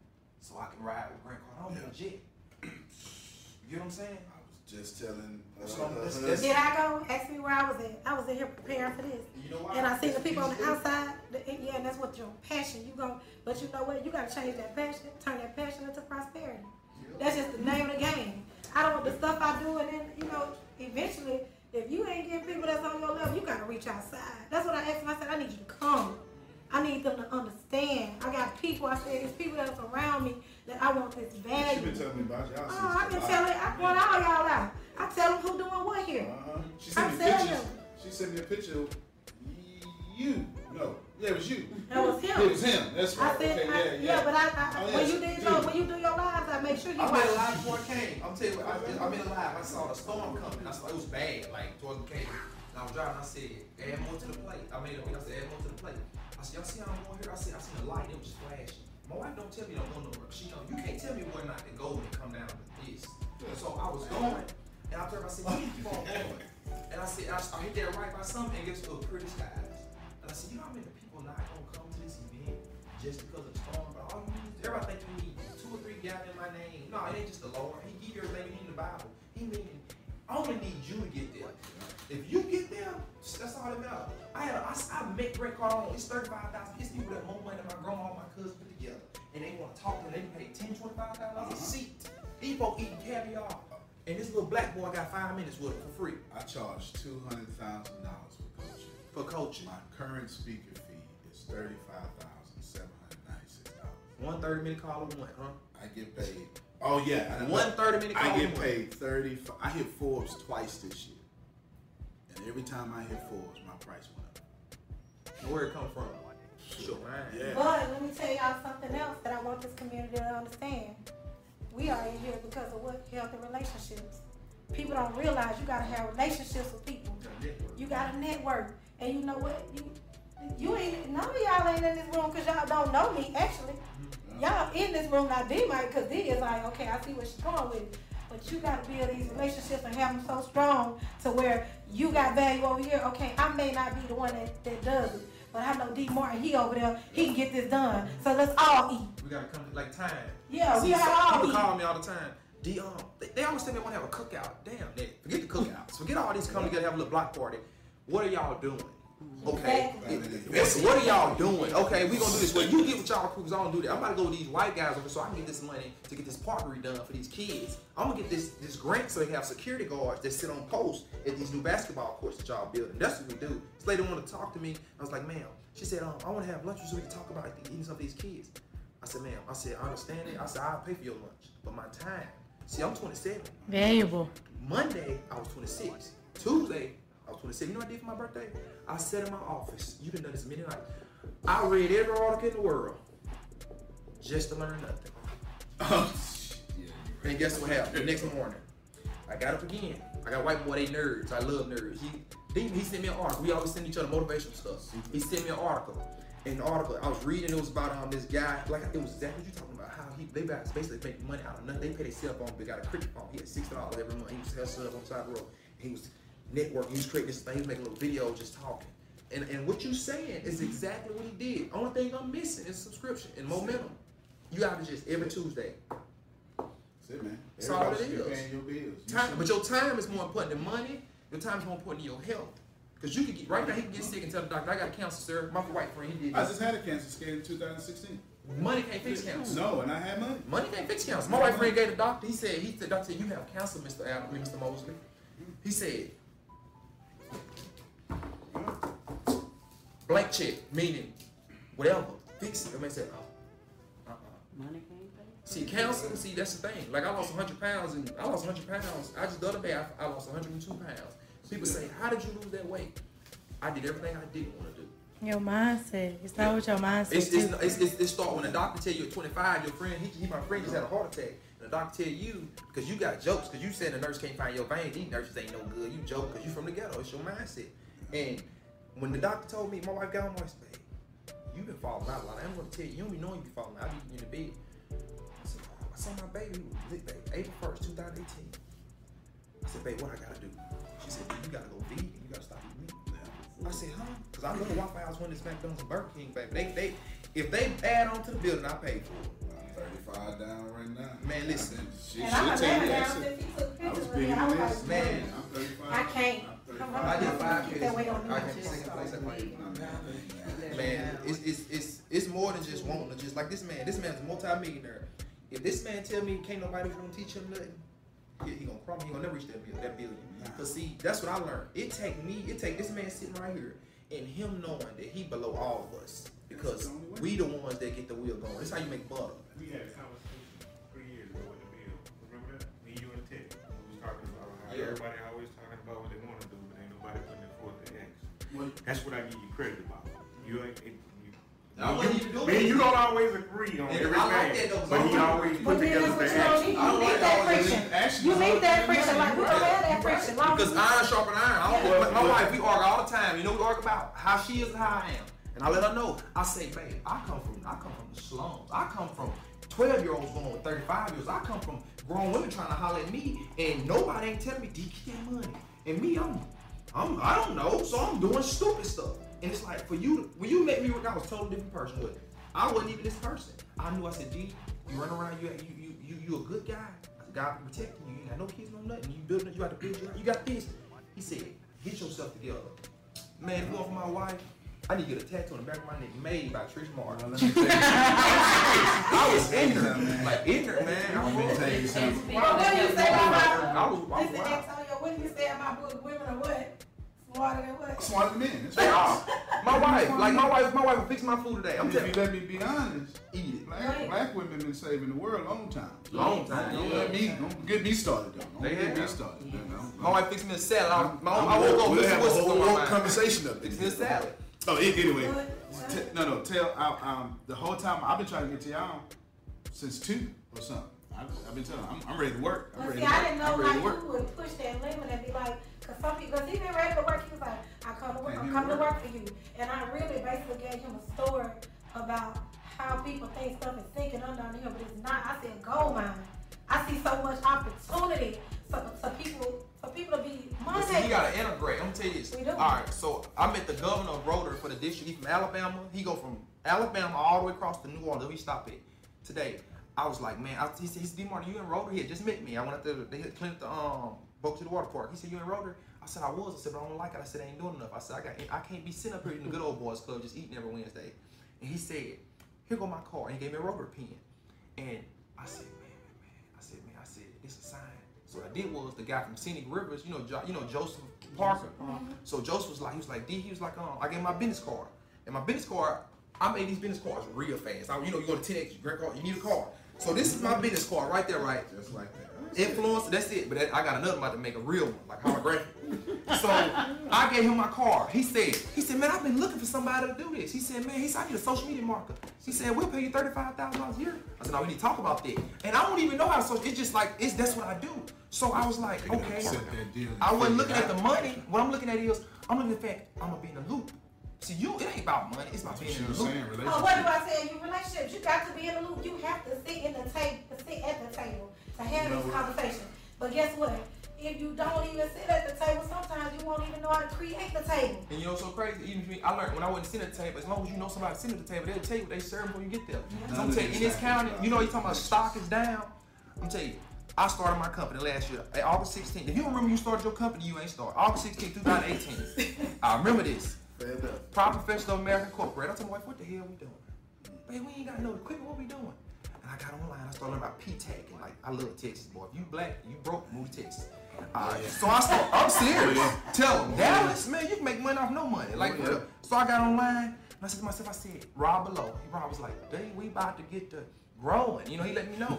so I can ride with Grant Cardone in a jet. You know what I'm saying? I was just telling. Uh, So, uh, that's- uh, that's- Did I go? Ask me where I was at. I was in here preparing for this. You know why? And I seen the That's people on what the you outside. The, yeah, and that's what your passion. You go, but you know what? You gotta change that passion, turn that passion into prosperity. That's just the name of the game. I don't the stuff I do, and then you know, eventually, if you ain't getting people that's on your level, you gotta reach outside. That's what I asked them. I said, I need you to come. I need them to understand. I got people. I said, it's people that's around me that I want this value. She been telling me about y'all. Oh, I've been telling. I want all y'all out. I tell them who doing what here. Uh-huh. She I'm sent me telling pictures. them. She sent me a picture of you. No, yeah, it was you. That was him. It was him. That's right. I said, okay, I, yeah, yeah, yeah. but I, I Oh, when yes, you did dude. your, when you do your lives, I make sure you. I watch. made a live before it came. I'm telling you, I, I made a live. I saw the storm coming. I saw it was bad, like towards the cave. And I was driving. I said, add more to the plate. I made a I said, add more to the plate. I said, y'all see how I'm going here? I said, I seen a light. It was just flashing. My wife don't tell me don't go nowhere. She know you can't tell me where not to go when it come down to this. So I was going, and I turned. I said, you keep on going. And I said, I, I hit that right by something, and guess what? Pretty skies. And I said, you know how many people not gonna come to this event just because of the storm? But all you need, everybody think you need two or three guys in my name. No, it ain't just the Lord. He give you everything you need in the Bible. He meaning, I only need you to get there. If you get there, that's all that matters. I had, a, I, I met Grant Cardone. It's thirty-five thousand. His people that more money than my grandma and my cousin put together, and they want to talk to them. They can pay ten, twenty-five thousand dollars a seat. These folks eating caviar, and this little black boy got five minutes with it for free. I charge two hundred thousand dollars for coaching. For coaching, my current speaker fee is thirty-five thousand seven hundred ninety-six dollars. One thirty minute call a month, huh? I get paid. Oh yeah, I, One thirty minute call I a get month. paid thirty. I hit Forbes twice this year, and every time I hit Forbes, my price went up. Where it come from? Sure, man. Yeah. But let me tell y'all something else that I want this community to understand. We are in here because of what? Healthy relationships. People don't realize you gotta have relationships with people. You gotta network. And you know what? You you ain't none of y'all ain't in this room because y'all don't know me. Actually, y'all in this room now. D might because D is like, okay, I see where she's going with it. But you gotta build these relationships and have them so strong to where you got value over here. Okay, I may not be the one that, that does it, but I know D Martin, he over there, he can get this done. So let's all eat. We gotta come to like time. Yeah, we See, gotta so- all People eat. call me all the time. D, um, they, they always say they want to have a cookout. Damn, they, forget the cookouts. Forget all these coming together, have a little block party. What are y'all doing? Okay, Yes, what are y'all doing? Okay, we gonna do this. Well, you get with y'all crew, cause I don't do that. I'm about to go with these white guys over so I can get this money to get this park redone for these kids. I'm gonna get this this grant so they have security guards that sit on posts at these new basketball courts that y'all building. That's what we do. This lady wanted to talk to me. I was like, ma'am. She said, um, I want to have lunch so we can talk about eating some of these kids. I said, ma'am. I said, I understand it. I said, I'll pay for your lunch, but my time. See, I'm twenty-seven. Valuable. Monday, I was twenty-six. Tuesday, I was twenty-seven. You know what I did for my birthday? I sat in my office. You done done this many nights. I read every article in the world just to learn nothing. And guess what happened? The next morning, I got up again. I got white boy, they nerds. I love nerds. He, he, he sent me an article. We always send each other motivational stuff. He sent me an article. In the article, I was reading, it was about um this guy, like it was exactly what you talking about, how he they basically make money out of nothing. They pay their cell phone, they got a cricket phone. He had sixty dollars every month. He was hustling up on the side of the road. He was networking, he was creating this thing, he was making little videos just talking. And and what you saying is exactly what he did. Only thing I'm missing is subscription and momentum. You gotta just every Tuesday. That's it, man. That's all it Everybody should be is. paying your bills. You Time, should. but your time is more important than money. Your time is more important than your health. Because you can get, right now he can get sick and tell the doctor, I got cancer, sir. My white friend, he did I this. just had a cancer scare in two thousand sixteen. Money can't fix cancer. No, and I had money. Money can't fix cancer. My white friend gave the doctor, he said, he, the doctor said, you have cancer, Mister Allen, I mean, Mister Mosley. He said, blank check, meaning whatever, fix it. I mean, I said, oh, uh-uh. Money can't pay. See, cancer, see, that's the thing. Like, I lost one hundred pounds, and I lost one hundred pounds. I just, the other day, I, I lost one hundred two pounds. People say, how did you lose that weight? I did everything I didn't want to do. Your mindset. It's not what your mindset It's, it's, too. it's, it's, it's start when the doctor tell you at twenty-five, your friend, he, he my friend just had a heart attack. And the doctor tell you, because you got jokes, because you said the nurse can't find your vein. These nurses ain't no good. You joke because you from the ghetto. It's your mindset. And when the doctor told me, my wife got on my said, babe, you been falling out a lot. I'm going to tell you, you don't be knowing you be falling out. I be in the bed. I said, I saw my baby, baby April first, two thousand eighteen. I said, babe, what I got to do? She said, you got to go vegan. You got to stop eating meat. I said, huh? Because I know the Waffle House when it's McDonald's and Burger King, baby. They, they, if they add on to the building, I pay for it. thirty-five down right now. Man, listen. She, And I'm she'll tell eleven you now that since shit. he took I pictures was with big me. in I was this. like, Man, I'm thirty-five. I can't. I'm I did five Keep kids. that weight on me. I can second place at my Man, it's, it's it's it's more than just wanting to just like this man. This man's a multi-millionaire. If this man tell me can't nobody gonna teach him nothing, he, he gonna crumble. He gonna never reach that billion. That billion. Cause see, that's what I learned. It take me. It take this man sitting right here and him knowing that he below all of us because we the ones that get the wheel going. This how you make butter. We had a conversation three years ago in the mill. Remember that? Me, you, and Ted. We was talking about how Yeah. everybody always talking about what they want to do, but ain't nobody putting it forth to act. That's what I give you credit about. You ain't. It, you, I you, wouldn't even do man, it. you don't always agree on Yeah, everything, I like that though, but he I'm- always But put then together that's the what action. you need. You need that friction. You need that friction. Like we don't have that friction. Long Because as- iron sharpen iron. I don't, Yeah. my, my wife, we argue all the time. You know, we argue about how she is and how I am. And I let her know. I say, babe, I come from I come from the slums. I come from twelve year olds going with thirty-five years. I come from grown women trying to holler at me, and nobody ain't telling me, D, get that money. And me, I'm, I'm, I don't know, so I'm doing stupid stuff. And it's like for you, when you met me, I was a totally different person. With I wasn't even this person. I knew. I said, D, you run around, you you you you, you a good guy. God protecting you. You ain't got no kids, no nothing. You building, you got to build your, you got this. He said, get yourself together. Man, if you want for my wife, I need to get a tattoo on the back of my neck made by Trish Martin. I was ignorant, like ignorant, man. I Let me tell you something. Well, what do you say about my I was, I was Listen, wild. Antonio, what do you say about book? Women are what? Smarter than what? Smarter than men. That's They right. are. My wife, like my wife, my wife will fix my food today. I'm If telling you you. let me be honest, Eat it. black, black women been saving the world a long time. Long time. Don't Yeah. let me, don't get me started though. Don't They get me have. started. You know? My wife fixed me a salad. I, my, I'm- I woke up we'll with have a whistles whole on my whole mind. conversation of Fix this. me a salad. Oh, it, anyway, t- no, no. Tell uh, um, the whole time I've been trying to get to y'all since two or something. I've, I've been telling. I'm, I'm ready to work. I'm But ready see, to work. I didn't know I'm ready how to work. you would push that limit and be like, cause some people, cause he been ready to work. He was like, I come to work, I'm coming to work for you. And I really basically gave him a story about how people think stuff is sinking under on him, but it's not. I said gold mine. I see so much opportunity for, for people, for people to be But see, money. you gotta integrate. I'm gonna tell you this. We do. All right, so I met the governor of Rotary for the district. He from Alabama. He go from Alabama all the way across to New Orleans. We stop it today. I was like, man, I, he said, he said, D. Martin, you in Rotary? He had just met me. I went up there. They had cleaned up the um, boat to the water park. He said, you in Rotary? I said, I was. I said, but I don't like it. I said, I ain't doing enough. I said, I got, I can't be sitting up here in the good old boys club just eating every Wednesday. And he said, here go my car. And he gave me a Rotary pen. And I said, man, man, man. I said, man, I said, this is a sign. So what I did was the guy from Scenic Rivers, you know, jo- you know Joseph Parker. Mm-hmm. So Joseph was like, he was like, D, he was like, um, I gave him my business card. And my business card, I made these business cards real fast. I, you know, you go to ten X, you grab a card, you need a card. So this is my business card right there, right? Just like that. Influencer, that's it. But that, I got another one about to make a real one, like holographic. So I gave him my card. He said, he said, man, I've been looking for somebody to do this. He said, man, he said, I need a social media marketer. He said, we'll pay you thirty-five thousand dollars a year. I said, no, we need to talk about that. And I don't even know how to social. It's just like, it's that's what I do. So I was like, okay. Set that deal. I wasn't looking at the money. What I'm looking at is, I'm looking at the fact I'm gonna be in the loop. See, you, it ain't about money. It's about being in the loop. Oh, what do I say? You relationships, you got to be in the loop. You have to sit in the table, sit at the table to have You know this what? conversation. But guess what? If you don't even sit at the table, sometimes you won't even know how to create the table. And you know what's so crazy? Even me, I learned when I wasn't sitting at the table, as long as you know somebody sitting at the table, they'll tell you what they serve before you get there. So I'm telling you, in this county, you know, you talking about stock is down. I'm telling you, I started my company last year, at August sixteenth. If you don't remember you started your company, you ain't started. August sixteenth, twenty eighteen. I remember this. Private Professional American Corporate. I told my wife, what the hell we doing? Babe, we ain't got no equipment, what we doing? And I got online, I started learning about P-Tech, and like, I love Texas, boy. If you black, you broke, move to Texas. Uh, so I start, I'm serious. Tell them, Dallas, man, you can make money off no money. Like, for real. So I got online, and I said to myself, I said, Rob below. Rob was like, dang, we about to get to growing. You know, he let me know.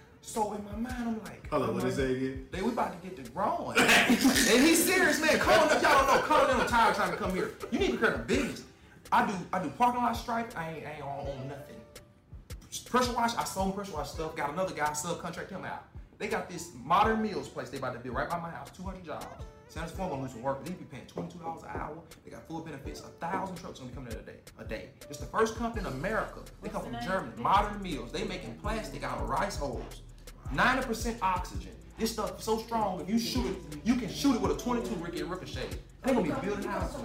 So in my mind, I'm like, Hold on, I'm what like, they say again? They, we about to get to growing. And he's serious, man. Call him, y'all don't know. Call him tired trying to come here. You need to create a business. I do, I do parking lot stripe. I ain't, I ain't on, on nothing. Pressure wash, I sold pressure wash stuff. Got another guy, subcontract him out. They got this modern meals place they about to build right by my house. two hundred jobs. Sounds fun gonna lose some work, but they be paying twenty-two dollars an hour. They got full benefits. A thousand trucks gonna be coming there a day. A day. It's the first company in America. They come from Germany. Modern meals. They making plastic out of rice holes. ninety percent oxygen. This stuff is so strong. If you shoot it, you can shoot it with a twenty-two Ricky Ricochet. They gonna be building houses.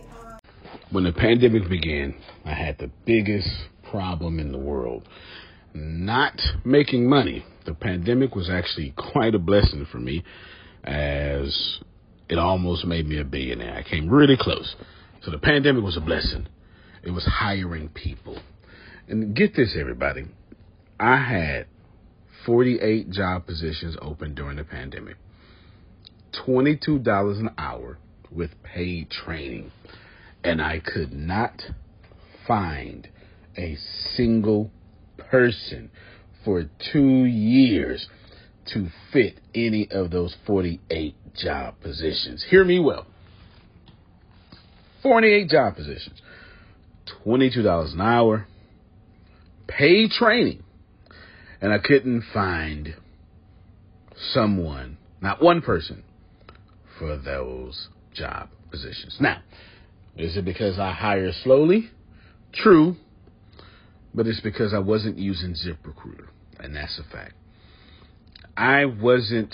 When the pandemic began, I had the biggest problem in the world. not making money. The pandemic was actually quite a blessing for me, as it almost made me a billionaire. I came really close. So the pandemic was a blessing. It was hiring people. And get this, everybody. I had forty-eight job positions open during the pandemic. twenty-two dollars an hour with paid training. And I could not find a single person for two years to fit any of those forty-eight job positions. Hear me well. forty-eight job positions, twenty-two dollars an hour, paid training, and I couldn't find someone, not one person, for those job positions. Now, is it because I hire slowly? True, but it's because I wasn't using ZipRecruiter, and that's a fact. I wasn't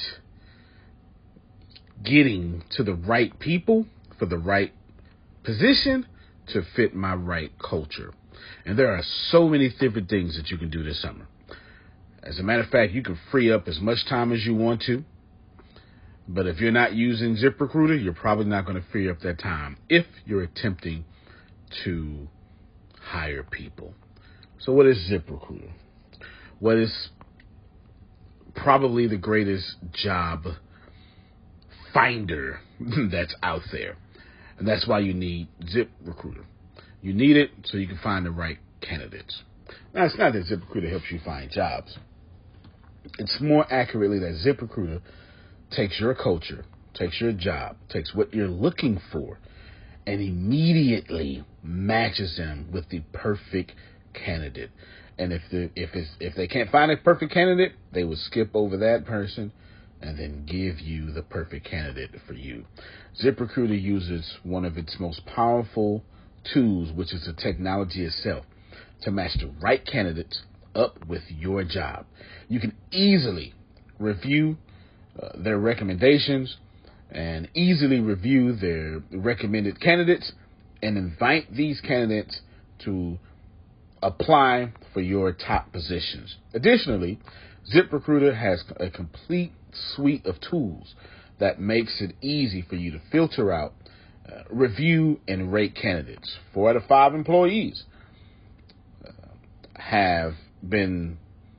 getting to the right people for the right position to fit my right culture. And there are so many different things that you can do this summer. As a matter of fact, you can free up as much time as you want to. But if you're not using ZipRecruiter, you're probably not going to free up that time if you're attempting to hire people. So what is ZipRecruiter? What is probably the greatest job finder that's out there. And that's why you need ZipRecruiter. You need it so you can find the right candidates. Now, it's not that ZipRecruiter helps you find jobs. It's more accurately that ZipRecruiter takes your culture, takes your job, takes what you're looking for, and immediately matches them with the perfect candidate. And if the, if it's if they can't find a perfect candidate, they will skip over that person and then give you the perfect candidate for you. ZipRecruiter uses one of its most powerful tools, which is the technology itself, to match the right candidates up with your job. You can easily review uh, their recommendations and easily review their recommended candidates and invite these candidates to apply for your top positions. Additionally, ZipRecruiter has a complete suite of tools that makes it easy for you to filter out, uh, review, and rate candidates. Four out of five employees uh, have been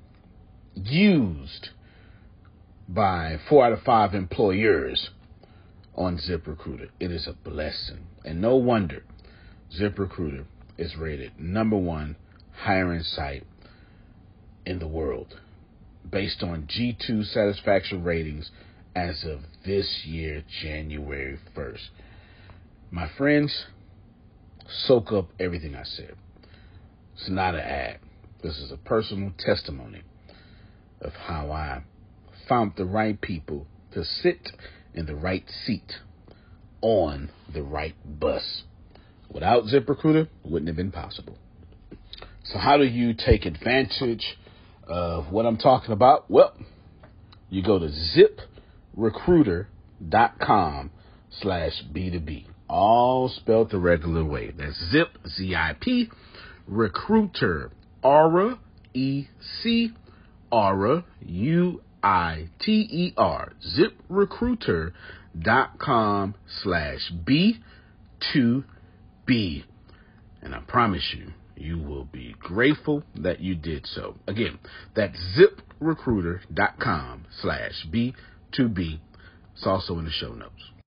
used by four out of five employers on ZipRecruiter. It is a blessing. And no wonder ZipRecruiter is rated number one hiring site in the world based on G two satisfaction ratings as of this year, January first. My friends, soak up everything I said. It's not an ad. This is a personal testimony of how I found the right people to sit in the right seat on the right bus. Without ZipRecruiter, it wouldn't have been possible. So how do you take advantage of what I'm talking about? Well, you go to ZipRecruiter.com slash B2B. All spelled the regular way. That's Zip, Z I P, Recruiter, Aura, E C, Aura, U I T E R, ZipRecruiter.com slash B two B. And I promise you, you will be grateful that you did so. Again, that's ZipRecruiter.com slash B two B. It's also in the show notes.